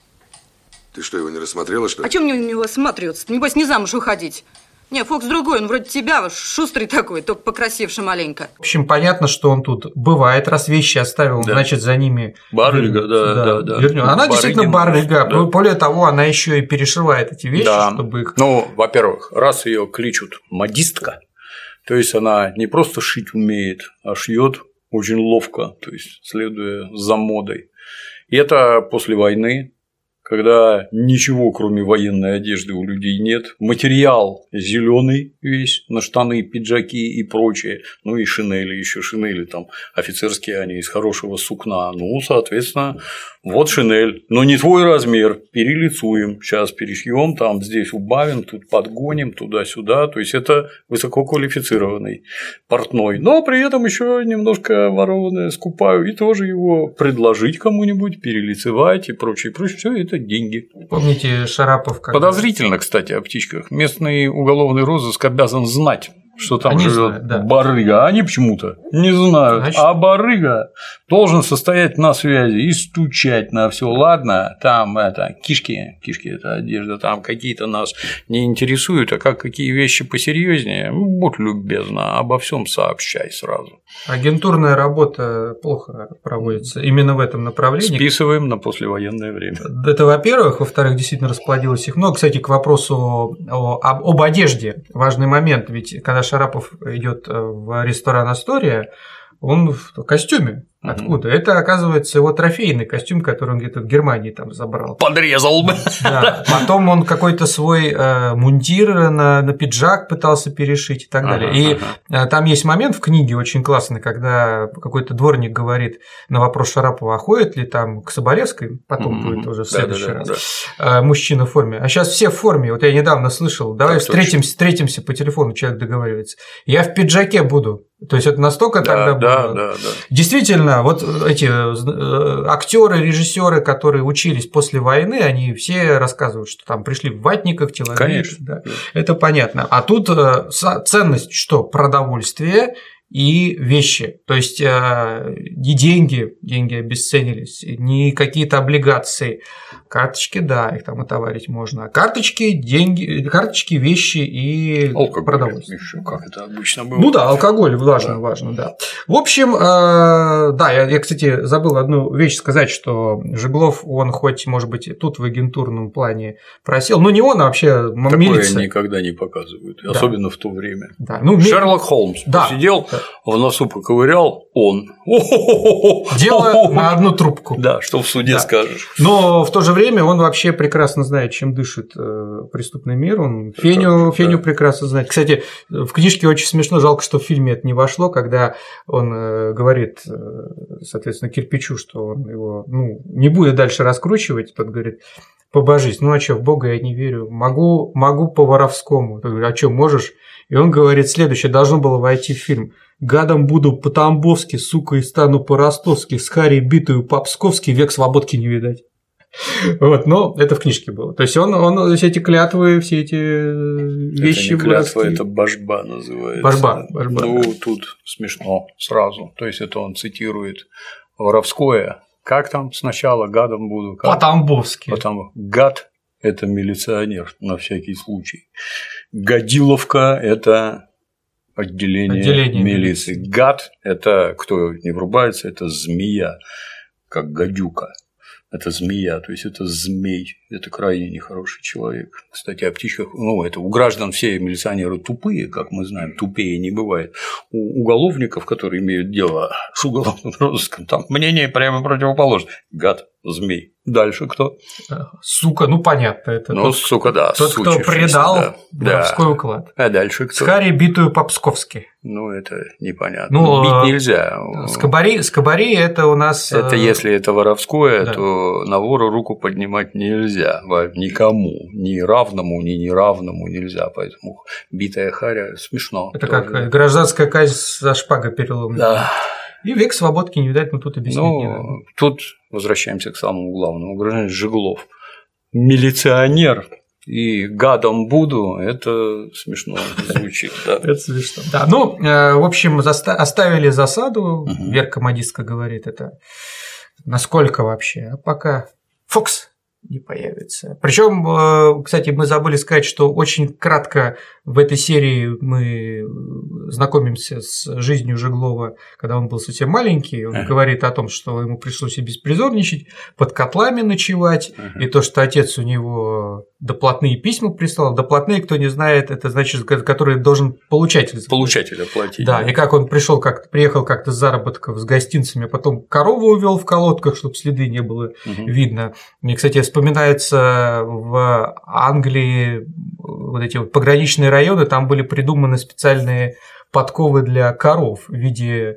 Ты что, его не рассмотрела, что ли? А чем мне у него смотреться? Небось, не замуж уходить. Не, Фокс другой, он вроде тебя, шустрый такой, только покрасивший маленько. В общем, понятно, что он тут бывает, раз вещи оставил, да. Значит, за ними... Барыга, да. Она действительно барыга. Да. Более того, она еще и перешивает эти вещи, да. Чтобы их... Ну, во-первых, раз ее кличут модистка, то есть она не просто шить умеет, а шьет очень ловко, то есть следуя за модой. И это после войны, когда ничего, кроме военной одежды, у людей нет. Материал зеленый весь на штаны, пиджаки и прочее. Ну и шинели, еще шинели там офицерские, они из хорошего сукна. Ну, соответственно, вот шинель. Но не твой размер, перелицуем. Сейчас перешьем, там здесь убавим, тут подгоним, туда-сюда. То есть это высококвалифицированный портной. Но при этом еще немножко ворованное скупаю и тоже его предложить кому-нибудь, перелицевать и прочее. Все это деньги. Помните, Шарапов как... Подозрительно, кстати, о птичках. Местный уголовный розыск обязан знать, что там живет барыга. Они почему-то не знают. Значит... А барыга должен состоять на связи и стучать на все. Ладно, там это кишки это одежда, там какие-то нас не интересуют, а какие вещи посерьезнее, будь любезна, обо всем сообщай сразу. Агентурная работа плохо проводится именно в этом направлении. Списываем на послевоенное время. Это, во-первых. Во-вторых, действительно расплодилось их много. Кстати, к вопросу об одежде важный момент. Ведь когда Шарапов идет в ресторан «Астория», он в костюме. Откуда? Это, оказывается, его трофейный костюм, который он где-то в Германии там забрал. Подрезал бы. Да. Потом он какой-то свой мундир на пиджак пытался перешить и так далее. И там есть момент в книге очень классный, когда какой-то дворник говорит на вопрос Шарапова, а ходит ли там к Соболевской, потом будет уже в следующий раз, мужчина в форме. А сейчас все в форме. Вот я недавно слышал, давай встретимся по телефону, человек договаривается. Я в пиджаке буду. То есть это настолько тогда было. Да. Действительно, вот эти актеры, режиссеры, которые учились после войны, они все рассказывают, что там пришли в ватниках, телогрейках. Да. Это понятно. А тут ценность что? Продовольствие и вещи. То есть не деньги обесценились, не какие-то облигации. Карточки, да, их там отоварить можно. А карточки, деньги, карточки, вещи и продовольствие. Еще, как это обычно было. Ну да, алкоголь важно, да. В общем, да, я, кстати, забыл одну вещь сказать, что Жеглов, он хоть, может быть, тут в агентурном плане просел, но не он, а вообще милиция. Такое никогда не показывают, да. Особенно в то время. Да. Шерлок Холмс посидел, в носу поковырял, он. Дело на одну трубку. Да, что в суде скажешь. Но в то же время он вообще прекрасно знает, чем дышит преступный мир. Он Феню прекрасно знает. Кстати, в книжке очень смешно, жалко, что в фильме это не вошло, когда он говорит, соответственно, Кирпичу, что он его не будет дальше раскручивать. Тот говорит: побожись, ну а что, в Бога я не верю, могу по-воровскому. Тот говорит: а что, можешь? И он говорит следующее, должно было войти в фильм: гадом буду по-тамбовски, сука, и стану по-ростовски, с Харри битую по-псковски, век свободки не видать. Вот, но это в книжке было. То есть он все эти клятвы, все эти вещи. Это не клятва, это божба называется. Божба. Ну, тут смешно сразу. То есть это он цитирует воровское. Как там сначала гадом буду? По-тамбовски. Гад – это милиционер, на всякий случай. Гадиловка – это отделение милиции. Гад – это, кто не врубается, это змея, как гадюка. Это змея, то есть это змей, это крайне нехороший человек. Кстати, о птичках, это у граждан все милиционеры тупые, как мы знаем, тупее не бывает. У уголовников, которые имеют дело с уголовным розыском, там мнение прямо противоположное. Гад, змей. Дальше кто? Сука, понятно. Это сука, да. Тот, кто предал воровской уклад. А дальше кто? С Харри битую по-псковски. Это непонятно. Бить нельзя. Скобари – это у нас… Это если это воровское, то на вора руку поднимать нельзя. Никому. Ни равному, ни неравному нельзя. Поэтому битая харя смешно. Это тоже. Как гражданская казнь за шпагой переломная. Да. И век свободки не видать, но тут объяснить не надо. Тут возвращаемся к самому главному. Гражданин Жеглов. Милиционер. И гадом буду, это смешно звучит. Да. Это смешно. Да, в общем, оставили засаду, Верка Модистка говорит, это насколько вообще, а пока Фокс не появится. Причем, кстати, мы забыли сказать, что очень кратко в этой серии мы знакомимся с жизнью Жеглова, когда он был совсем маленький. Он говорит о том, что ему пришлось и беспризорничать, под котлами ночевать, и то, что отец у него доплатные письма прислал. Доплатные, кто не знает, это значит, который должен получатель оплатить. Да, и как он приехал как-то с заработков с гостинцами, а потом корову увел в колодках, чтобы следы не было видно. Мне, кстати, вспоминается в Англии вот эти вот пограничные районы, там были придуманы специальные подковы для коров в виде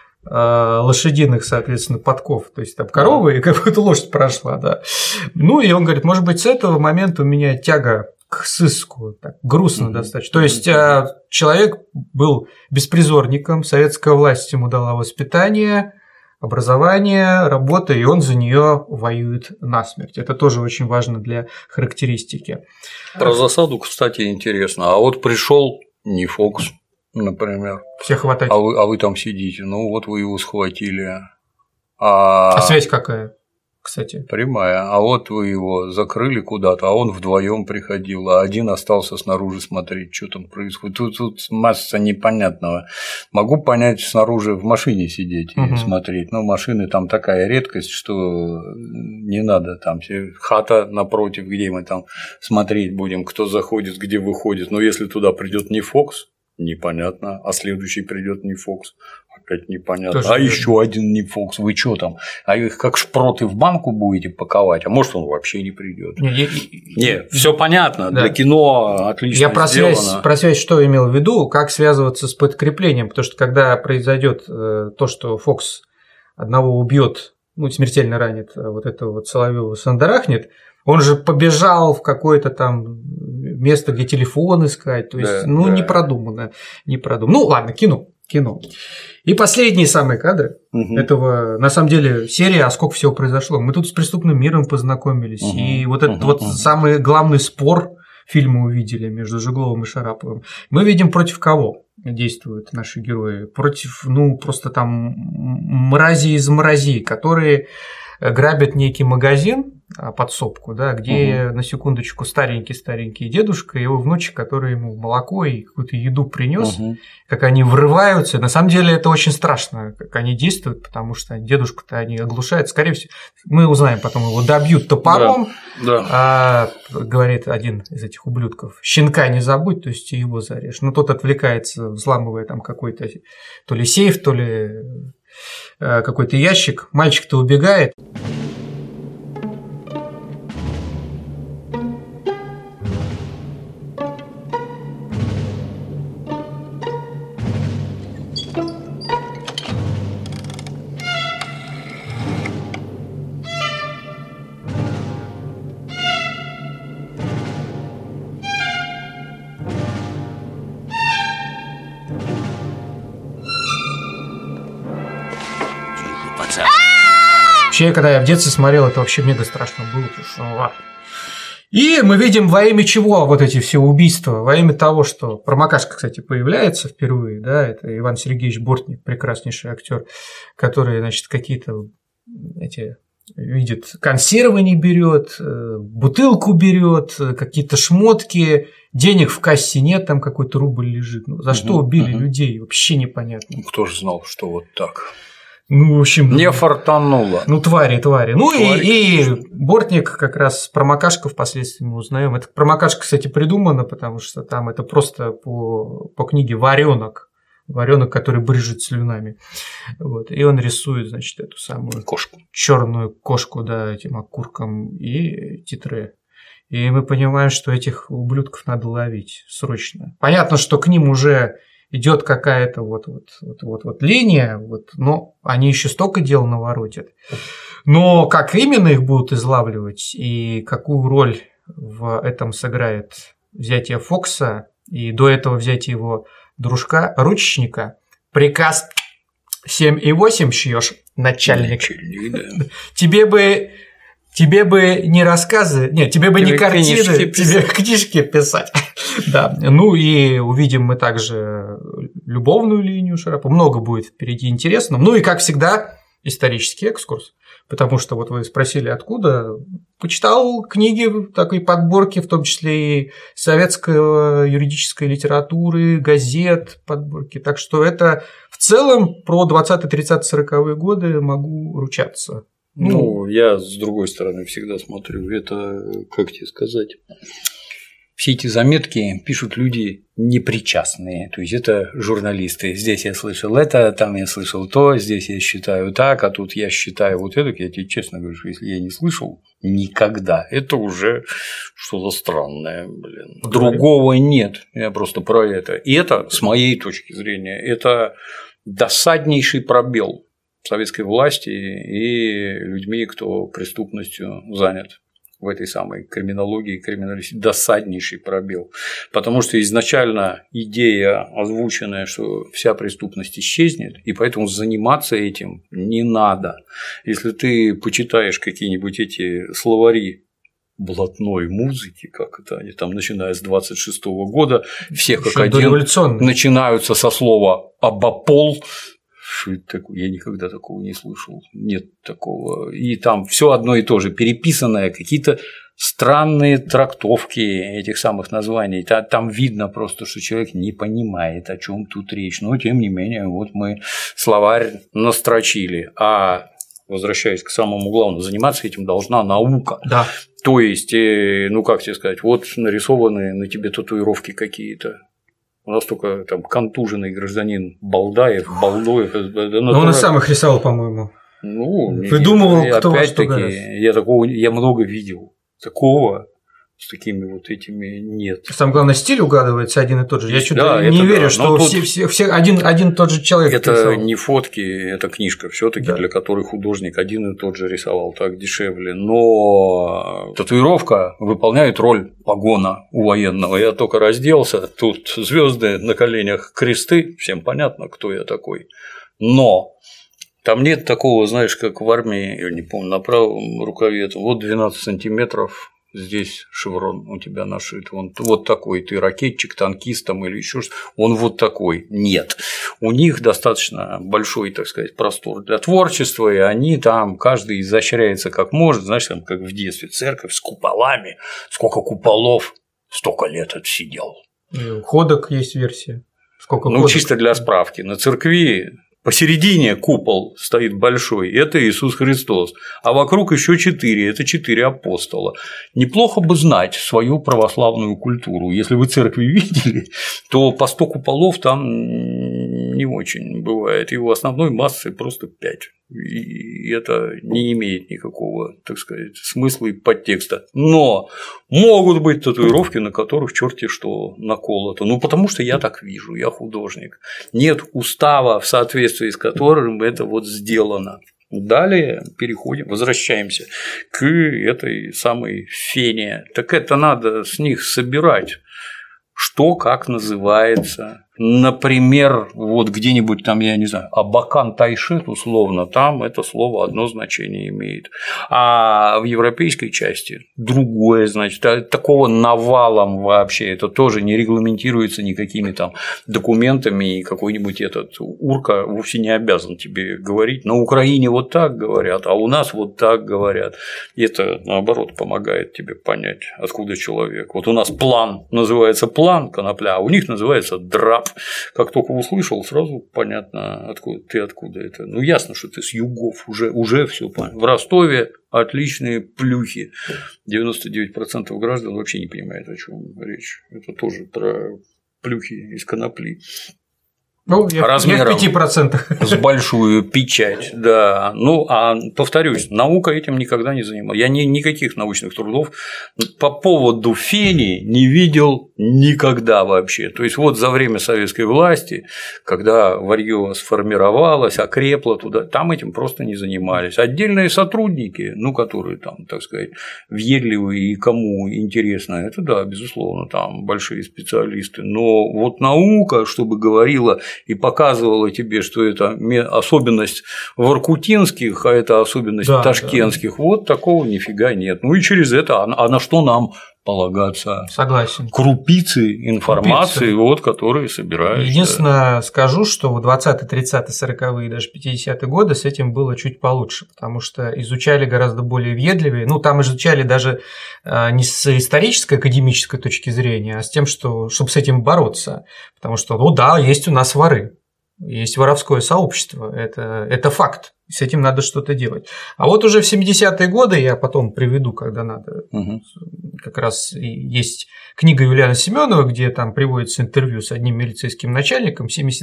лошадиных, соответственно, подков. То есть там корова и какая-то лошадь прошла, да. И он говорит, может быть, с этого момента у меня тяга к сыску, так, грустно достаточно. То есть человек был беспризорником, советская власть ему дала воспитание, образование, работа, и он за нее воюет насмерть. Это тоже очень важно для характеристики. Про засаду, кстати, интересно. А вот пришел не Фокс, например. Всех хватать. А вы там сидите. Вы его схватили. А связь какая? Кстати. Прямая. А вот вы его закрыли куда-то, а он вдвоем приходил, а один остался снаружи смотреть, что там происходит. Тут масса непонятного. Могу понять, снаружи в машине сидеть и смотреть, но машины там такая редкость, что не надо там хата напротив, где мы там смотреть будем, кто заходит, где выходит. Но если туда придет не Фокс, непонятно, а следующий придет не Фокс. Опять непонятно. Тоже еще один не Фокс. Вы что там? А их как шпроты в банку будете паковать? А может, он вообще не придет? Нет, все понятно. Да. Для кино отлично. Я про связь что имел в виду, как связываться с подкреплением, потому что когда произойдет то, что Фокс одного убьет, смертельно ранит, вот этого вот Соловьева сандарахнет, он же побежал в какое-то там место, где телефон искать. То есть, не продумано. Ладно, кино. И последние самые кадры этого, на самом деле, серия, а сколько всего произошло. Мы тут с преступным миром познакомились, и вот этот вот самый главный спор фильма увидели между Жегловым и Шараповым. Мы видим против кого? действуют наши герои, против, ну, просто там мрази из мразей, которые грабят некий магазин, подсобку, да, где на секундочку старенький дедушка и его внучек, который ему молоко и какую-то еду принес, как они врываются. На самом деле это очень страшно, как они действуют, потому что дедушку-то они оглушают. Скорее всего, мы узнаем потом, его добьют топором, говорит один из этих ублюдков: щенка не забудь, то есть его зарежь. Но тот отвлекается, взламывая там какой-то то ли сейф, то ли какой-то ящик. Мальчик-то убегает. Вообще, когда я в детстве смотрел, это вообще мега страшно было. И мы видим, во имя чего вот эти все убийства. Во имя того, что Промокашка, кстати, появляется впервые, да, это Иван Сергеевич Бортник, прекраснейший актер, который, значит, какие-то эти видит, консервы не берет, бутылку берет, какие-то шмотки, денег в кассе нет, там какой-то рубль лежит. Ну, за что убили людей, вообще непонятно. Кто же знал, что вот так? Ну, в общем… Не фартануло. Ну, твари. Ну, и Бортник, как раз Промокашка впоследствии мы узнаем. Это Промокашка, кстати, придумана, потому что там это просто по книге варенок, который брызжет слюнами. Вот. И он рисует, значит, эту самую кошку. Черную кошку, да, этим окурком и титре. И мы понимаем, что этих ублюдков надо ловить срочно. Понятно, что к ним уже идет какая-то вот линия, но они еще столько дел наворотят. Но как именно их будут излавливать и какую роль в этом сыграет взятие Фокса и до этого взятие его дружка-ручечника, приказ 7,8 шьешь, начальник. Да. Тебе бы не рассказы, нет, тебе бы не картины, тебе книжки писать. Да. Ну и увидим мы также любовную линию Шарапова. Много будет впереди интересного. Ну и, как всегда, исторический экскурс. Потому что вот вы спросили, откуда. Почитал книги такой подборки, в том числе и советской юридической литературы, газет, подборки. Так что это в целом про 20-е, 30-е, 40-е годы могу ручаться. Ну, я с другой стороны всегда смотрю, это, как тебе сказать, все эти заметки пишут люди непричастные, то есть это журналисты. Здесь я слышал это, там я слышал то, здесь я считаю так, а тут я считаю вот это. Я тебе честно говорю, что если я не слышал никогда, это уже что-то странное, блин. Другого нет, я просто про это. И это, с моей точки зрения, это досаднейший пробел советской власти и людьми, кто преступностью занят в этой самой криминологии, досаднейший пробел. Потому что изначально идея озвученная, что вся преступность исчезнет, и поэтому заниматься этим не надо. Если ты почитаешь какие-нибудь эти словари блатной музыки, как это они там, начиная с 26-го года, все как один начинаются со слова «обопол». Что это такое? Я никогда такого не слышал. Нет такого. И там все одно и то же, переписанное, какие-то странные трактовки этих самых названий. Там видно просто, что человек не понимает, о чем тут речь. Но тем не менее, вот мы словарь настрочили. А возвращаясь к самому главному, заниматься этим должна наука. Да. То есть, ну как тебе сказать, вот нарисованы на тебе татуировки какие-то. У нас только там контуженный гражданин Балдоев. Но он и сам их рисовал, по-моему. Ну, выдумывал, кто во что гораздо. Я много видел. Такого с такими вот этими нет. Самое главное, стиль угадывается один и тот же. Я что-то не верю, что все один тот же человек. Это рисовал. Не фотки, это книжка все-таки, для которой художник один и тот же рисовал, так дешевле. Но татуировка выполняет роль погона у военного. Я только разделся, тут звезды на коленях, кресты, всем понятно, кто я такой. Но там нет такого, знаешь, как в армии, я не помню, на правом рукаве вот 12 сантиметров здесь шеврон у тебя нашит, он вот такой, ты ракетчик, танкист там или еще что-то, он вот такой. Нет. У них достаточно большой, так сказать, простор для творчества, и они там, каждый изощряется как может, знаешь, там, как в детстве, церковь с куполами, сколько куполов, столько лет отсидел. Ходок есть версия. Сколько ходок? Чисто для справки, на церкви посередине купол стоит большой, это Иисус Христос, а вокруг еще 4, это 4 апостола. Неплохо бы знать свою православную культуру. Если вы церкви видели, то по 100 куполов там не очень бывает, его основной массы просто 5. И это не имеет никакого, так сказать, смысла и подтекста. Но могут быть татуировки, на которых черти что наколото. Ну, потому что я так вижу, я художник. Нет устава, в соответствии с которым это вот сделано. Далее возвращаемся к этой самой фене. Так это надо с них собирать. Что как называется. Например, вот где-нибудь там, я не знаю, Абакан Тайшет, условно, там это слово одно значение имеет. А в европейской части другое, значит, такого навалом вообще, это тоже не регламентируется никакими там документами, и какой-нибудь этот урка вовсе не обязан тебе говорить. На Украине вот так говорят, а у нас вот так говорят. И это, наоборот, помогает тебе понять, откуда человек. Вот у нас план называется план конопля, а у них называется драп. Как только услышал, сразу понятно, откуда это. Ну, ясно, что ты с югов, уже все понятно. В Ростове отличные плюхи. 99% граждан вообще не понимают, о чем речь. Это тоже про плюхи из конопли. Ну, я в 5%. С большую печать, да. Ну, а повторюсь, наука этим никогда не занималась. Я никаких научных трудов по поводу фени не видел никогда вообще. То есть, вот за время советской власти, когда варьё сформировалось, окрепло туда, там этим просто не занимались. Отдельные сотрудники, ну, которые там, так сказать, въедливые и кому интересно, это да, безусловно, там большие специалисты. Но вот наука, чтобы говорила и показывала тебе, что это особенность воркутинских, а это особенность ташкентских, да. Вот такого нифига нет. Ну и через это, а на что нам полагаться? Согласен. Крупицы информации, вот, которые собираются. Единственное, скажу, что в 20-е, 30-е, 40-е, даже 50-е годы с этим было чуть получше, потому что изучали гораздо более въедливее. Ну, там изучали даже не с исторической, академической точки зрения, а с тем, чтобы с этим бороться. Потому что, ну да, есть у нас воры, есть воровское сообщество, это факт. С этим надо что-то делать. А вот уже в 70-е годы, я потом приведу, когда надо, как раз есть книга Юлиана Семенова, где там приводится интервью с одним милицейским начальником,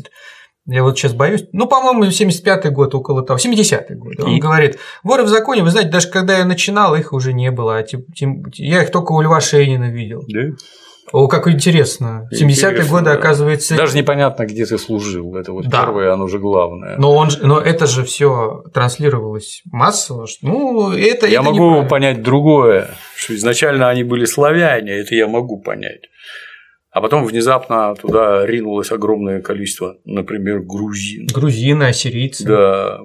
я вот сейчас боюсь, ну, по-моему, 75-й год, около того, 70-й год. Он говорит, воры в законе, вы знаете, даже когда я начинал, их уже не было, я их только у Льва Шейнина видел. Да? О, как интересно. 70-е годы, оказывается. Даже непонятно, где ты служил. Это вот первое, оно же главное. Но это же все транслировалось массово. Ну, я могу понять другое, что изначально они были славяне, это я могу понять. А потом внезапно туда ринулось огромное количество, например, грузин. Грузины, ассирийцы. Да,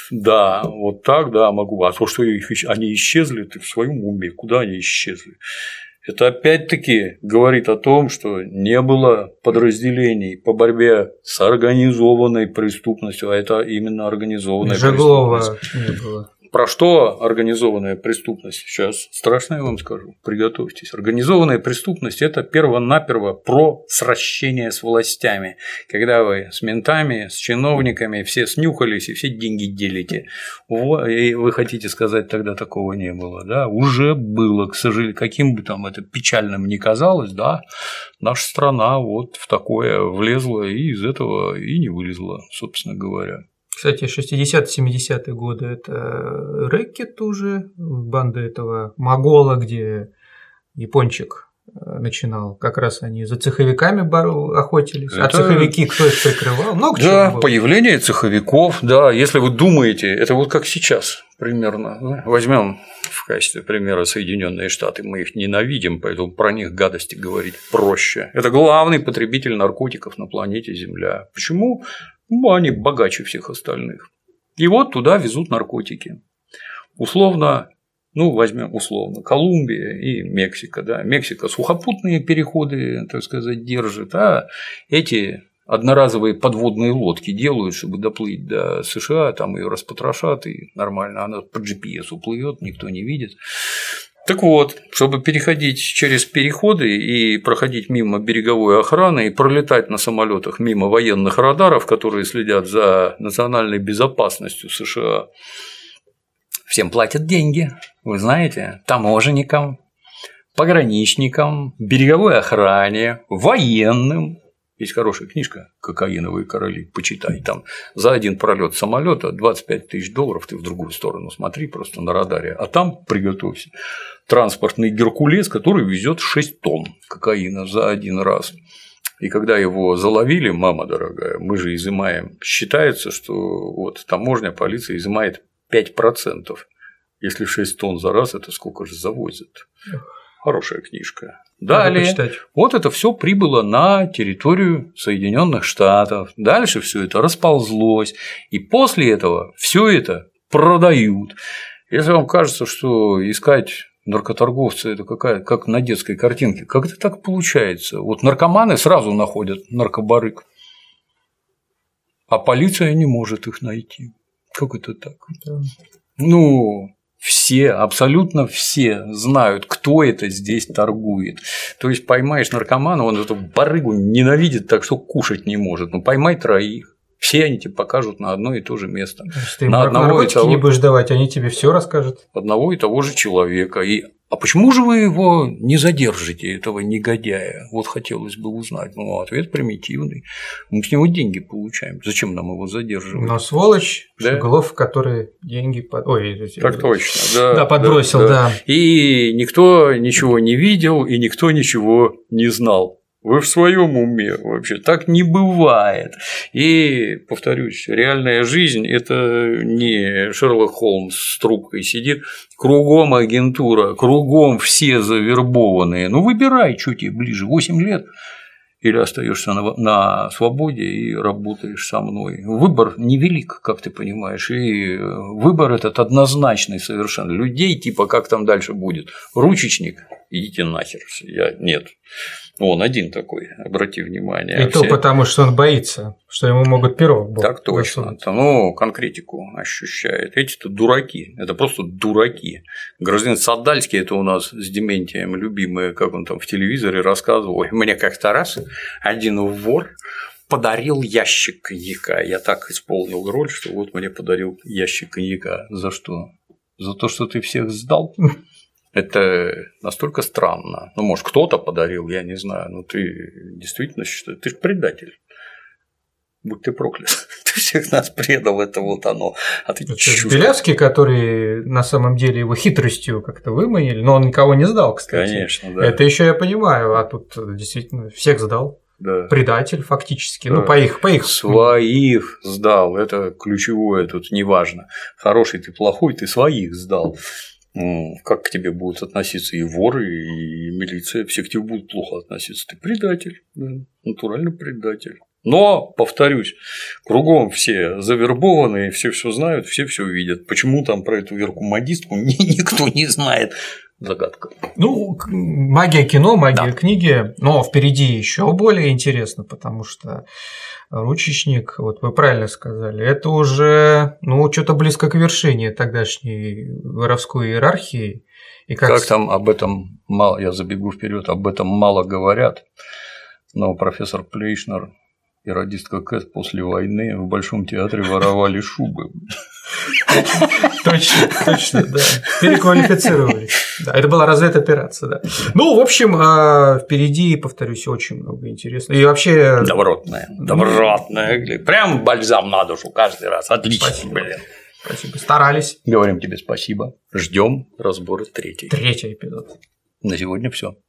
вот так, да, могу. А то, что они исчезли, ты в своем уме, куда они исчезли? Это опять-таки говорит о том, что не было подразделений по борьбе с организованной преступностью, а это именно организованная преступность. Не было. Про что организованная преступность? Сейчас страшно я вам скажу, приготовьтесь. Организованная преступность – это перво-наперво про сращение с властями, когда вы с ментами, с чиновниками все снюхались и все деньги делите. И вы хотите сказать, тогда такого не было, да? Уже было, к сожалению, каким бы там это печальным ни казалось, да, наша страна вот в такое влезла и из этого и не вылезла, собственно говоря. Кстати, 60-70-е годы – это рэкет уже, банда этого Могола, где япончик начинал, как раз они за цеховиками охотились, а цеховики кто их прикрывал? Много чего было. Появление цеховиков, да, если вы думаете, это вот как сейчас примерно, возьмем в качестве примера Соединенные Штаты, мы их ненавидим, поэтому про них гадости говорить проще. Это главный потребитель наркотиков на планете Земля. Почему? Ну, они богаче всех остальных. И вот туда везут наркотики. Условно, Ну, возьмем условно Колумбия и Мексика. Да. Мексика сухопутные переходы, так сказать, держит, а эти одноразовые подводные лодки делают, чтобы доплыть до США, там ее распотрошат, и нормально, она по GPS уплывет, никто не видит. Так вот, чтобы переходить через переходы и проходить мимо береговой охраны и пролетать на самолетах мимо военных радаров, которые следят за национальной безопасностью США, всем платят деньги, вы знаете, таможенникам, пограничникам, береговой охране, военным. Есть хорошая книжка «Кокаиновые короли», почитай, там за один пролет самолета $25 000, ты в другую сторону смотри просто на радаре, а там, приготовься, транспортный Геркулес, который везет 6 тонн кокаина за один раз. И когда его заловили, мама дорогая, мы же изымаем, считается, что вот таможня, полиция изымает 5%, если 6 тонн за раз, это сколько же завозят. Хорошая книжка. Далее, вот это все прибыло на территорию Соединенных Штатов. Дальше все это расползлось, и после этого все это продают. Если вам кажется, что искать наркоторговца это как на детской картинке, как это так получается? Вот наркоманы сразу находят наркобарык, а полиция не может их найти. Как это так? Ну. Все, абсолютно все знают, кто это здесь торгует. То есть поймаешь наркомана, он эту барыгу ненавидит так, что кушать не может. Ну поймай 3. Все они тебе покажут на одно и то же место. Ты им наркотики не будешь давать, они тебе все расскажут. Одного и того же человека. А почему же вы его не задержите, этого негодяя? Вот хотелось бы узнать. Ну, ответ примитивный. Мы с него деньги получаем. Зачем нам его задерживать? Но сволочь, да? Шиглов, который деньги Так точно, да, подбросил, да. И никто ничего не видел, и никто ничего не знал. Вы в своем уме вообще? Так не бывает. И, повторюсь, реальная жизнь – это не Шерлок Холмс с трубкой сидит, кругом агентура, кругом все завербованные. Ну, выбирай, что тебе ближе, 8 лет или остаешься на свободе и работаешь со мной. Выбор невелик, как ты понимаешь, и выбор этот однозначный совершенно. Людей типа как там дальше будет, ручечник, идите нахер, нет. Он один такой, обрати внимание. И то потому, что он боится, что ему могут перо в бок. Так точно. Ну, конкретику ощущает. Эти-то дураки, это просто дураки. Гражданин Садальский, это у нас с Дементием любимый, как он там в телевизоре рассказывал. Ой, мне как-то раз один вор подарил ящик коньяка. Я так исполнил роль, что вот мне подарил ящик коньяка. За что? За то, что ты всех сдал? Это настолько странно. Ну, может, кто-то подарил, я не знаю, но ты действительно считаешь, ты же предатель. Будь ты проклят. Ты всех нас предал, это вот оно. А ты Белявский, который на самом деле его хитростью как-то выманили, но он никого не сдал, кстати. Конечно, да. Это еще я понимаю, а тут действительно всех сдал. Да. Предатель фактически, да. Ну, по их. Своих сдал, это ключевое тут, неважно. Хороший ты, плохой, ты своих сдал. Как к тебе будут относиться и воры, и милиция, все к тебе будут плохо относиться. Ты предатель, да, натурально предатель. Но, повторюсь, кругом все завербованные, все знают, все видят. Почему там про эту Верку-модистку никто не знает? Загадка. Ну, магия кино, магия книги, но впереди еще более интересно, потому что ручечник, вот вы правильно сказали, это уже, что-то близко к вершине тогдашней воровской иерархии. И как там об этом мало, я забегу вперед, об этом мало говорят, но профессор Плейшнер и радистка Кэт после войны в Большом театре воровали шубы. Точно, да. Переквалифицировались. Да, это была разведоперация, да. Ну, в общем, впереди, повторюсь, очень много интересного. И вообще. Добротная. Прям бальзам на душу каждый раз. Отлично, спасибо. Спасибо. Старались. Говорим тебе спасибо. Ждем разбора 3. 3 эпизод. На сегодня все.